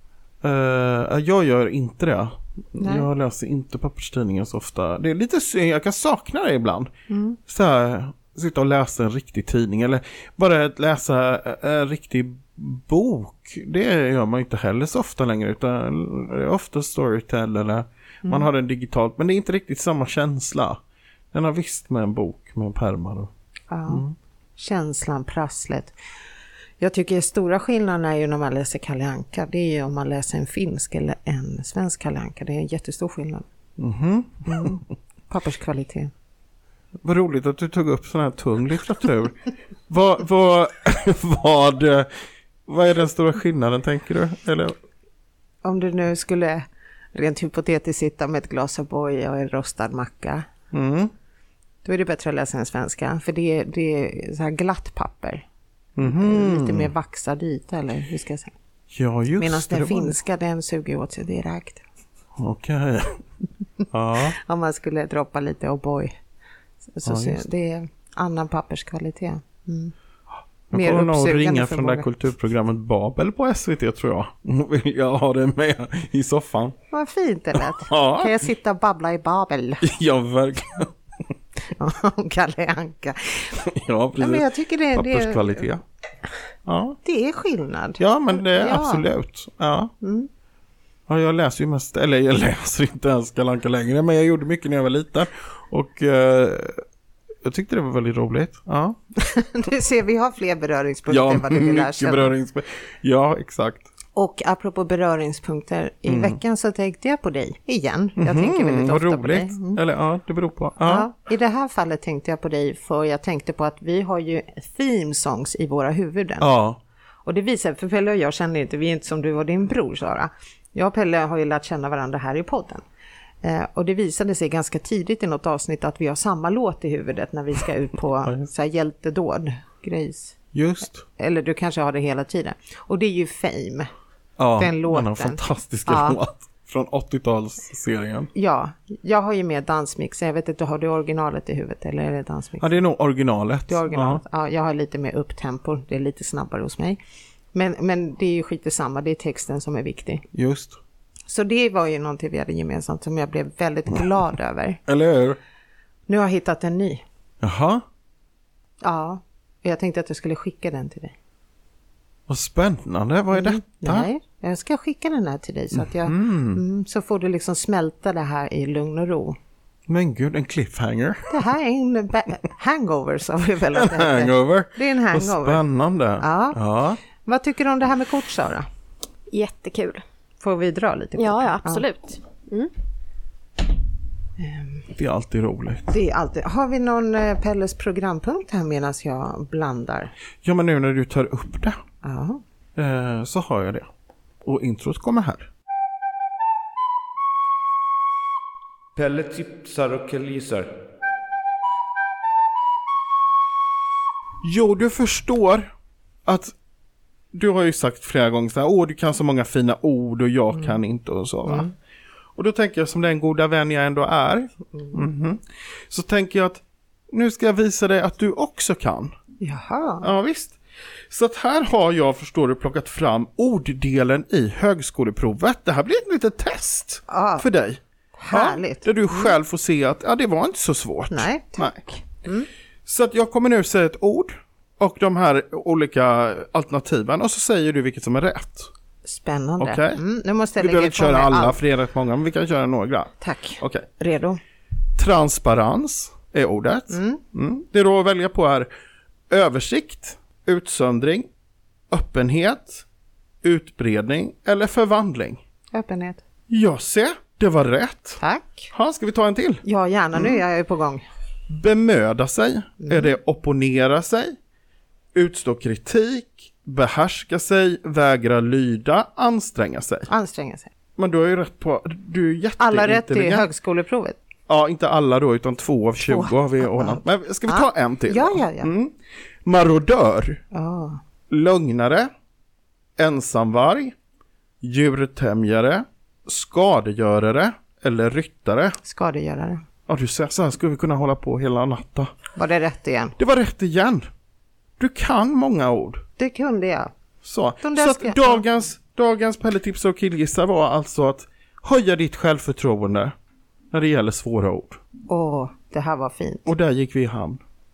Jag gör inte det. Nej. Jag läser inte papperstidningar så ofta. Det är lite synd, jag kan sakna det ibland. Så här, sitta och läsa en riktig tidning eller bara läsa en riktig bok. Det gör man inte heller så ofta längre, utan det är ofta Storytel eller man har den digitalt, men det är inte riktigt samma känsla. Den har visst med en bok med pärmar. Känslan, prasslet. Jag tycker stora skillnaden är ju när man läser Kalle Anka. Det är ju om man läser en finsk eller en svensk Kalle Anka. Det är en jättestor skillnad. Papperskvalitet. Vad roligt att du tog upp sån här tung litteratur. Vad är den stora skillnaden, tänker du? Eller? Om du nu skulle rent hypotetiskt sitta med ett glas O'boy och en rostad macka. Då är det bättre att läsa en svenska. För det är så här glatt papper. Lite mer vaxad yta, eller hur ska jag säga? Ja, just medan den finska, den suger åt sig direkt. Okej. Ja. Om man skulle droppa lite O'boy. Så det är annan papperskvalitet. Jag kommer nog ringa från det kulturprogrammet Babel på SVT, tror jag. Vill jag ha det med i soffan. Vad fint det lät. Kan jag sitta och babbla i Babel? Ja, verkligen. Kalle Anka. Ja, precis. Men jag tycker papperskvalitet. Ja. Det är skillnad. Ja, men det är absolut. Ja. Ja, jag läser ju mest, eller jag läser inte ens Kalle Anka längre, men jag gjorde mycket när jag var liten. Och jag tyckte det var väldigt roligt. Ja. Du ser, vi har fler beröringspunkter än vad du vill lära. Ja, exakt. Och apropå beröringspunkter, i veckan så tänkte jag på dig igen. Jag tänker väldigt ofta roligt. på dig. Eller ja, det beror på. Ja, i det här fallet tänkte jag på dig för jag tänkte på att vi har ju theme songs i våra huvuden. Ja. Och det visar, för Pelle och jag känner inte, vi är inte som du och din bror, Sara. Jag och Pelle har ju lärt känna varandra här i podden. Och det visade sig ganska tidigt i något avsnitt att vi har samma låt i huvudet när vi ska ut på så här hjältedåd, grejs. Just. Eller du kanske har det hela tiden. Och det är ju Fame. Ja, den låten. Den fantastiska låt från 80-talsserien. Ja, jag har ju med dansmix. Jag vet inte, har du originalet i huvudet eller är det dansmix? Ja, det är nog originalet. Det är originalet. Ja, jag har lite mer upptempo. Det är lite snabbare hos mig. Men det är ju skit samma. Det är texten som är viktig. Just. Så det var ju någonting vi hade gemensamt som jag blev väldigt glad över. Eller hur? Nu har jag hittat en ny. Jaha. Ja, jag tänkte att jag skulle skicka den till dig. Vad spännande, vad är detta? Nej, jag ska skicka den här till dig så att så får du liksom smälta det här i lugn och ro. Men gud, en cliffhanger. Det här är en hangover, sa vi väl. En hangover. Det är en hangover. Vad spännande. Ja. Vad tycker du om det här med kort, Sara? Jättekul. Får vi dra lite kort? Ja, absolut. Det är alltid roligt. Det är alltid. Har vi någon Pelles programpunkt här medan jag blandar? Ja, men nu när du tar upp det Ja. så har jag det. Och introt kommer här. Pelle tipsar och killgissar. Jo, du förstår att du har ju sagt flera gånger så här, du kan så många fina ord och jag kan inte och så, va? Och då tänker jag, som den goda vän jag ändå är, så tänker jag att nu ska jag visa dig att du också kan. Jaha. Ja, visst. Så att här har jag, förstår du, plockat fram orddelen i högskoleprovet. Det här blir ett litet test för dig. Härligt. Ja, där du själv får se att det var inte så svårt. Nej, tack. Nej. Så att jag kommer nu säga ett ord och de här olika alternativen och så säger du vilket som är rätt. Spännande. Okej. Nu måste jag Vi lägga behöver inte ifrån köra mig alla, allt. för det är rätt många, men vi kan köra några. Tack. Okej. Redo? Transparens är ordet. Det då att välja på är översikt, utsöndring, öppenhet, utbredning eller förvandling. Öppenhet. Ja, se, det var rätt. Tack. Ska vi ta en till? Ja, gärna. Nu är jag på gång. Bemöda sig, är det opponera sig, utstå kritik, behärska sig, vägra lyda, anstränga sig. Anstränga sig. Men du är ju rätt på, du är jätteintelligent. Alla rätt i högskoleprovet. Ja, inte alla då, utan 2 av 20 har vi ordnat. Men ska vi ta en till? Ja. Marodör, Ja. lögnare, ensamvarg, djurtämjare, skadegörare eller ryttare. Skadegörare. Ja, du säger så här skulle vi kunna hålla på hela natten. Var det rätt igen? Det var rätt igen. Du kan många ord. Det kunde jag. Så där att ska- dagens Pelle-tips och killgissar var alltså att höja ditt självförtroende när det gäller svåra ord. Det här var fint. Och där gick vi i hamn.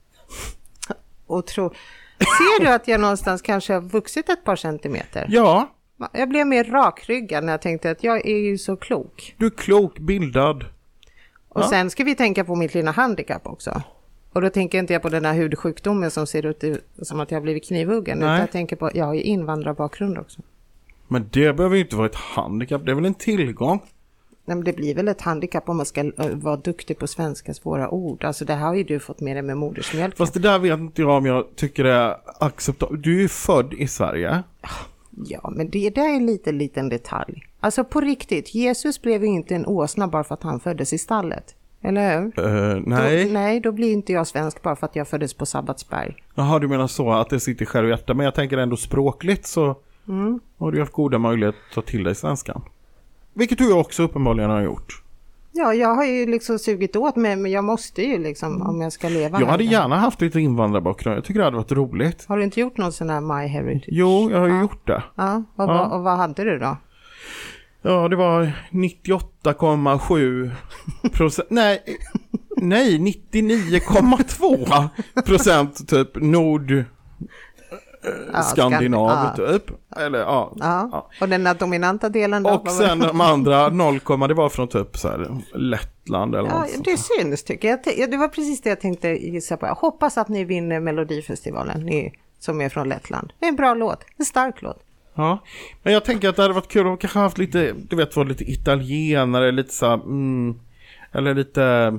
Ser du att jag någonstans kanske har vuxit ett par centimeter? Ja, Jag blev mer rakryggad när jag tänkte att jag är ju så klok. du är klok, bildad. Och sen ska vi tänka på mitt lilla handikapp också. Och då tänker inte jag på den här hudsjukdomen som ser ut som att jag har blivit knivhuggen. Utan jag tänker på, jag har ju invandrarbakgrund också. Men det behöver ju inte vara ett handikapp, det är väl en tillgång. Nej, men det blir väl ett handikapp om man ska vara duktig på svenska svåra ord. Alltså det här har ju du fått med dig med modersmjölken. Fast det där vet inte jag om jag tycker det är acceptabelt. Du är ju född i Sverige. Ja, men det där är en liten detalj. Alltså på riktigt, Jesus blev ju inte en åsna bara för att han föddes i stallet. Eller hur? Nej. Då blir inte jag svensk bara för att jag föddes på Sabbatsberg. Jaha, du menar så att det sitter själv i hjärtat. Men jag tänker ändå språkligt så har du haft goda möjligheter att ta till dig svenskan. Vilket du också uppenbarligen har gjort. Ja, jag har ju liksom sugit åt mig, men jag måste ju liksom om jag ska leva. Jag hade här. gärna haft lite invandrarbakgrund. Jag tycker det hade varit roligt. Har du inte gjort någon sån här My Heritage? Jo, jag har ju gjort det. Ja, och vad hade du då? Ja, det var 98,7%. Nej, 99,2% typ Skandinav typ. Eller ja. Och den dominanta delen då? Och sen de andra 0, det var från typ så här Lettland eller något. Ja, det syns tycker jag. Det var precis det jag tänkte gissa på. Jag hoppas att ni vinner Melodifestivalen, ni som är från Lettland. Det är en bra låt, en stark låt. Ja, men jag tänker att det hade varit kul om kanske haft lite, du vet, var lite italienare, lite så här, eller lite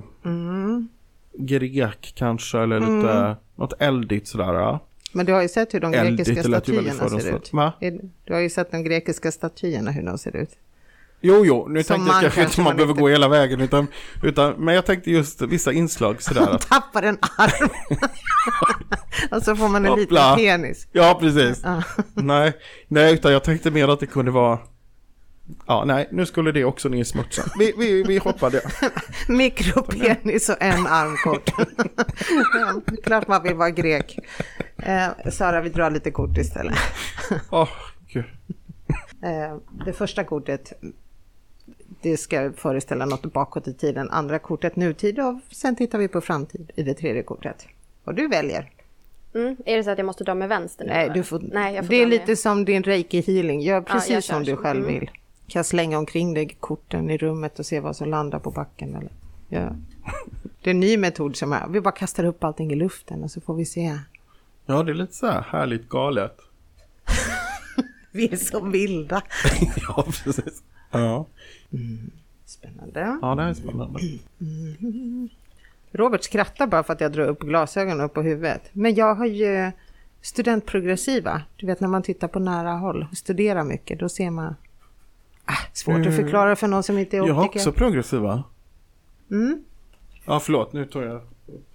grek kanske, eller lite något eldigt sådär. Ja. Men du har ju sett hur de grekiska statyerna ser ut. Va? Du har ju sett de grekiska statyerna, hur de ser ut. Jo, nu tänkte jag kanske inte man behöver inte gå hela vägen, utan men jag tänkte just vissa inslag sådär. Att, tappar en arm. Och så får man en liten penis. Ja, precis. Nej, utan jag tänkte mer att det kunde vara... Ja, nej, nu skulle det också ner i smutsen. Vi hoppar det. Mikropenis och en armkort. Klart man vill vara grek. Sara, vi drar lite kort istället. Gud. Det första kortet, det ska föreställa något bakåt i tiden. Andra kortet nutid och sen tittar vi på framtid i det tredje kortet. Och du väljer. Är det så att jag måste dra med vänster nu? Nej, jag får det är dra lite med. som din reiki healing. Gör precis jag som kör du så. själv vill. Kan slänga omkring dig korten i rummet och se vad som landar på backen. Eller? Ja. Det är en ny metod som är. Vi bara kastar upp allting i luften och så får vi se. Ja, det är lite så här härligt galet. Vi är så vilda. Ja, precis. Ja. Spännande. Ja, det här är spännande. Robert skrattar bara för att jag drar upp glasögonen upp på huvudet. Men jag har ju studentprogressiva. Du vet när man tittar på nära håll och studerar mycket. Då ser man... svårt att förklara för någon som inte är optiker. Jag har också progressiva. Mm. Ja, förlåt. Nu tar jag...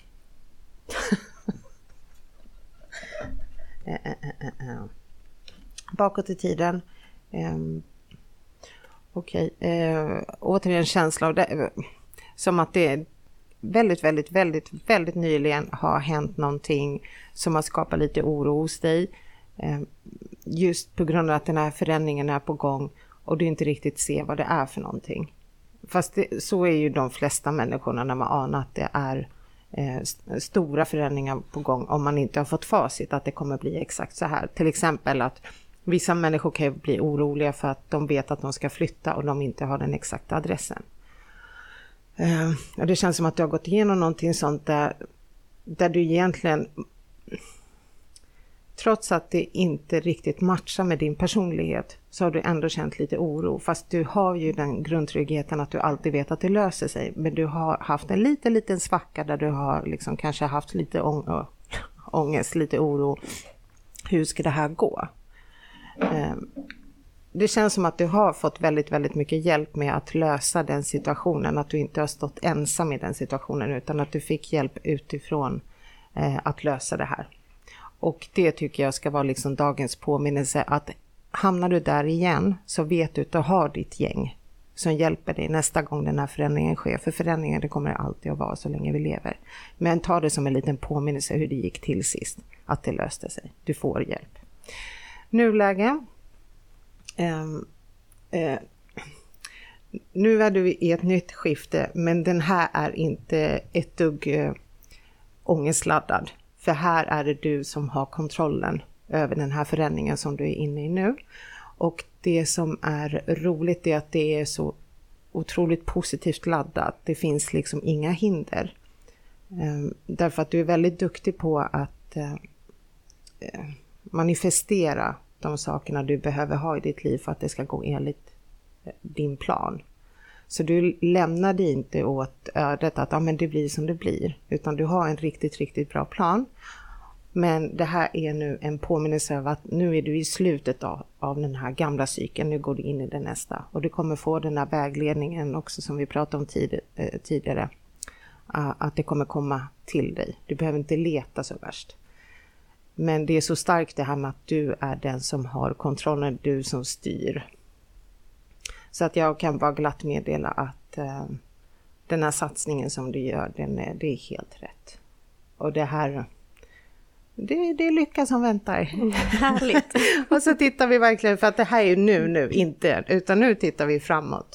Bakåt i tiden. Återigen känsla av det. Som att det väldigt nyligen har hänt någonting som har skapat lite oro hos dig. Just på grund av att den här förändringen är på gång och du inte riktigt ser vad det är för någonting. Fast så är ju de flesta människorna när man anar att det är stora förändringar på gång om man inte har fått facit att det kommer bli exakt så här. Till exempel att vissa människor kan ju bli oroliga för att de vet att de ska flytta och de inte har den exakta adressen. Och det känns som att du har gått igenom någonting sånt där du egentligen, trots att det inte riktigt matchar med din personlighet, så har du ändå känt lite oro. Fast du har ju den grundtryggheten att du alltid vet att det löser sig. Men du har haft en liten svacka där du har liksom kanske haft lite ångest, lite oro. Hur ska det här gå? Det känns som att du har fått väldigt mycket hjälp med att lösa den situationen. Att du inte har stått ensam i den situationen utan att du fick hjälp utifrån att lösa det här. Och det tycker jag ska vara liksom dagens påminnelse att hamnar du där igen så vet du att du har ditt gäng som hjälper dig nästa gång den här förändringen sker. För förändringen det kommer alltid att vara så länge vi lever. Men ta det som en liten påminnelse hur det gick till sist. Att det löste sig. Du får hjälp. Nuläge. Nu är du i ett nytt skifte men den här är inte ett dugg ångestladdad. För här är det du som har kontrollen över den här förändringen som du är inne i nu. Och det som är roligt är att det är så otroligt positivt laddat. Det finns liksom inga hinder. Därför att du är väldigt duktig på att manifestera de sakerna du behöver ha i ditt liv för att det ska gå enligt din plan. Så du lämnar dig inte åt ödet att men det blir som det blir. Utan du har en riktigt bra plan. Men det här är nu en påminnelse av att nu är du i slutet av den här gamla cykeln. Nu går du in i den nästa. Och du kommer få den här vägledningen också som vi pratade om tidigare. Att det kommer komma till dig. Du behöver inte leta så värst. Men det är så starkt det här med att du är den som har kontrollen. Du som styr. Så att jag kan bara glatt meddela att den här satsningen som du gör, det är helt rätt. Och det här, det är lycka som väntar. Härligt. Och så tittar vi verkligen, för att det här är ju nu, inte, utan nu tittar vi framåt.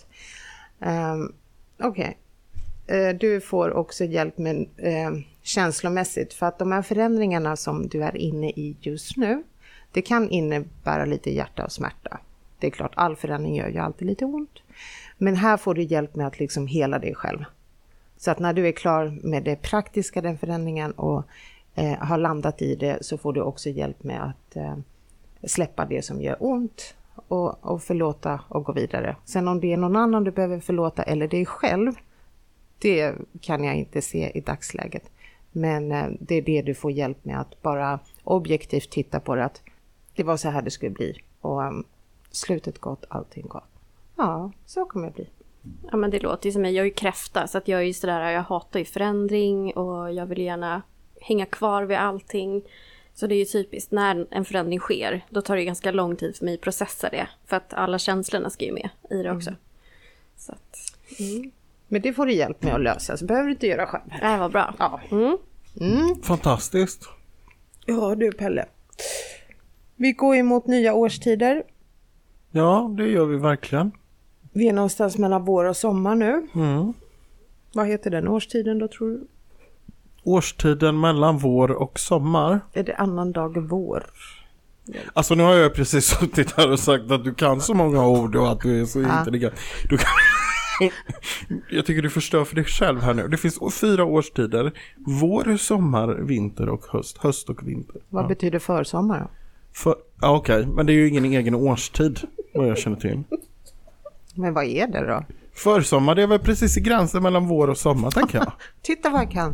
Okej. Du får också hjälp med känslomässigt, för att de här förändringarna som du är inne i just nu, det kan innebära lite hjärta och smärta. Det är klart, all förändring gör ju alltid lite ont. Men här får du hjälp med att liksom hela dig själv. Så att när du är klar med det praktiska, den förändringen, och har landat i det, så får du också hjälp med att släppa det som gör ont och förlåta och gå vidare. Sen om det är någon annan du behöver förlåta eller dig själv, det kan jag inte se i dagsläget. Men det är det du får hjälp med, att bara objektivt titta på det, att det var så här det skulle bli. Och slutet gott, allting gott. Ja, så kommer det bli. Ja, men det låter ju som mig. Jag är ju kräfta, så att jag är ju sådär, jag hatar ju förändring och jag vill gärna hänga kvar vid allting. Så det är ju typiskt, när en förändring sker, då tar det ganska lång tid för mig att processa det. För att alla känslorna ska ju med i det också. Så att, Men det får du hjälp med att lösa, så behöver du inte göra själv. det var bra. Ja. Fantastiskt. Ja du Pelle. Vi går emot nya årstider. Ja, det gör vi verkligen. Vi är någonstans mellan vår och sommar nu. Mm. Vad heter den årstiden då, tror du? årstiden mellan vår och sommar. Är det annandag vår? Alltså nu har jag precis suttit här och sagt att du kan så många ord och att du är så intelligent. Du kan... Jag tycker du förstör för dig själv här nu. Det finns 4 årstider. Vår, sommar, vinter och höst. Höst och vinter. Vad betyder försommar då? Okej, men det är ju ingen egen årstid vad jag känner till. Men vad är det då? Försommar, det är väl precis i gränsen mellan vår och sommar, tänker jag. Titta vad jag kan.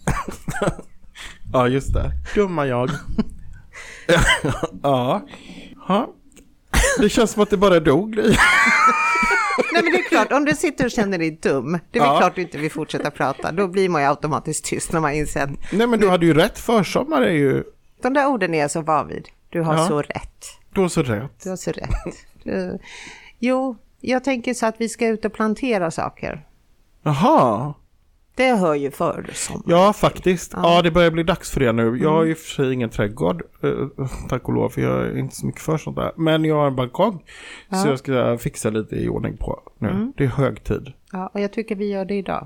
Ja, just det. Dumma jag. Ja. Det känns som att det bara dog. Nej, men det är klart, om du sitter och känner dig dum, det är klart du inte vill fortsätta prata. Då blir man ju automatiskt tyst när man inser att... Nej, men du hade ju rätt. Försommar är ju... De där orden är jag så van vid. Du har så rätt. Du har så rätt. Du har så rätt. Jo, jag tänker så att vi ska ut och plantera saker. Jaha. Det hör ju för sommar. Ja, faktiskt. Ja, det börjar bli dags för det nu. Jag har ju för sig ingen trädgård, tack och lov, för jag är inte så mycket för sånt där. Men jag har en balkong, så jag ska fixa lite i ordning på nu. Det är hög tid. Ja, och jag tycker vi gör det idag.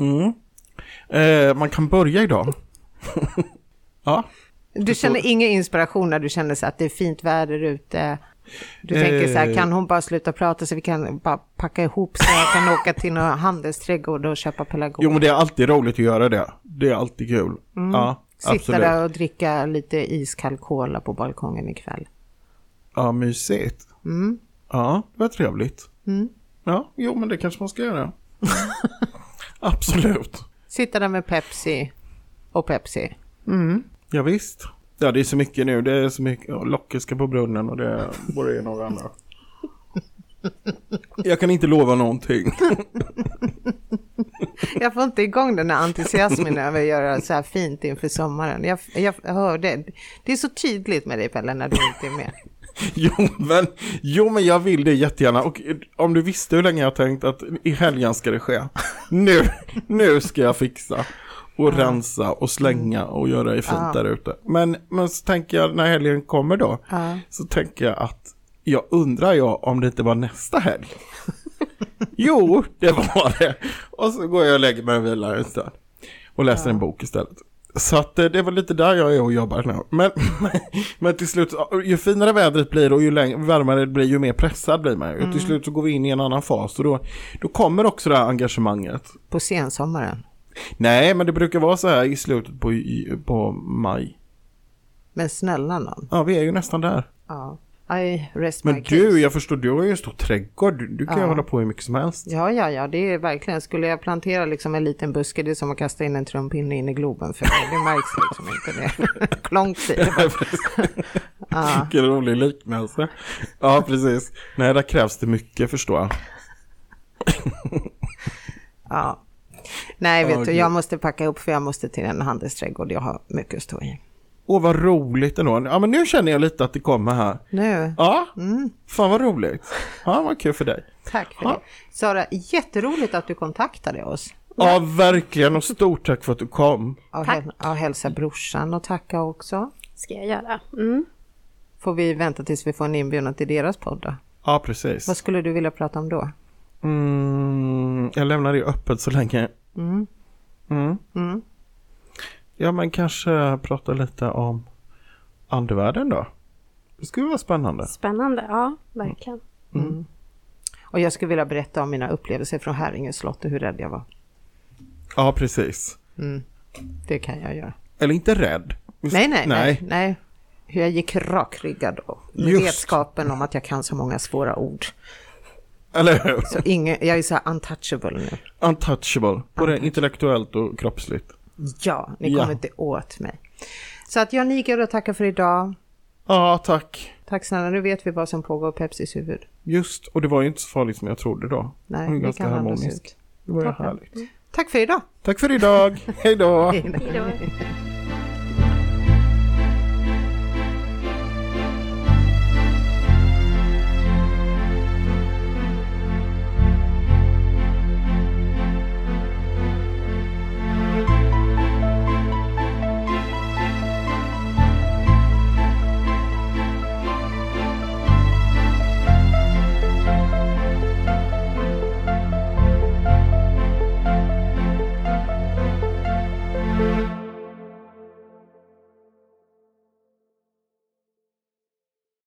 Man kan börja idag. Ja. Du känner ingen inspiration när du känner så att det är fint väder ute. Du tänker så här, kan hon bara sluta prata så vi kan bara packa ihop så jag kan åka till någon handelsträdgård och köpa pelargoner. Jo, men det är alltid roligt att göra det. Det är alltid kul. Ja, sitta absolut. där och dricka lite iskall cola på balkongen ikväll. Ja, mysigt. Ja, det var trevligt. Ja, jo, men det kanske man ska göra. Absolut. Sitta där med Pepsi och Pepsi. Ja, visst. Ja, det är så mycket nu. Det är så mycket lockerska på brunnen och det är både en och andra. Jag kan inte lova någonting. Jag får inte igång den här entusiasmen över att göra så här fint inför sommaren. Jag hör det. Det är så tydligt med dig, Pelle, när du inte är med. Jo, men jag vill det jättegärna. Och om du visste hur länge jag har tänkt att i helgen ska det ske. Nu ska jag fixa. Och rensa och slänga och göra det fint där ute. Men så tänker jag när helgen kommer då. Så tänker jag att jag undrar om det inte var nästa helg. Jo, det var det. Och så går jag och lägger mig och vilar en stund. Och läser en bok istället. Så att det var lite där jag är och jobbar nu. Men till slut, ju finare vädret blir och ju varmare det blir, ju mer pressad blir man ju. Till slut så går vi in i en annan fas. Och då kommer också det här engagemanget. På sensommaren. Nej, men det brukar vara så här i slutet på maj. Men snälla någon. Ja, vi är ju nästan där. Ja. Men jag förstår, du har ju en stor trädgård. Du kan ju hålla på hur mycket som helst. Ja, det är verkligen. Skulle jag plantera liksom en liten buske, det är som att kasta in en trumpinne in i globen. För det märks liksom inte det. Klonk sig. Vilken rolig liknelse. Ja, precis. Nej, där krävs det mycket, förstår jag. Ja. Nej, vet du, jag måste packa upp för jag måste till en handelsträdgård. Jag har mycket att stå i. Vad roligt ändå. Ja, men nu känner jag lite att det kommer här. Nu? Ja, fan vad roligt. Ja, vad kul för dig. Tack för det. Sara, jätteroligt att du kontaktade oss. Ja, verkligen. Och stort tack för att du kom. Ja, hälsa brorsan och tacka också. Ska jag göra. Får vi vänta tills vi får en inbjudan till deras podd då? Ja, precis. Vad skulle du vilja prata om då? Jag lämnar det öppet så länge. Ja, men kanske prata lite om andevärlden då. Det skulle vara spännande. Spännande, ja, verkligen. Och jag skulle vilja berätta om mina upplevelser från Häringe slott och hur rädd jag var. Ja, precis. Det kan jag göra. Eller inte rädd. Nej. Hur jag gick rakryggad då. Med vetskapen om att jag kan så många svåra ord. Eller hur? Så jag är så untouchable nu. Untouchable. Både intellektuellt och kroppsligt. Ja, ni kommer inte åt mig. Så att jag nickar och tackar för idag. Ja, tack. Tack snälla, nu vet vi vad som pågår på Pepsis huvud. Just, och det var ju inte så farligt som jag trodde då. Nej, det kan harmoniskt. Det var ju härligt. Tack för idag. Tack för idag. Hej då. Hej då.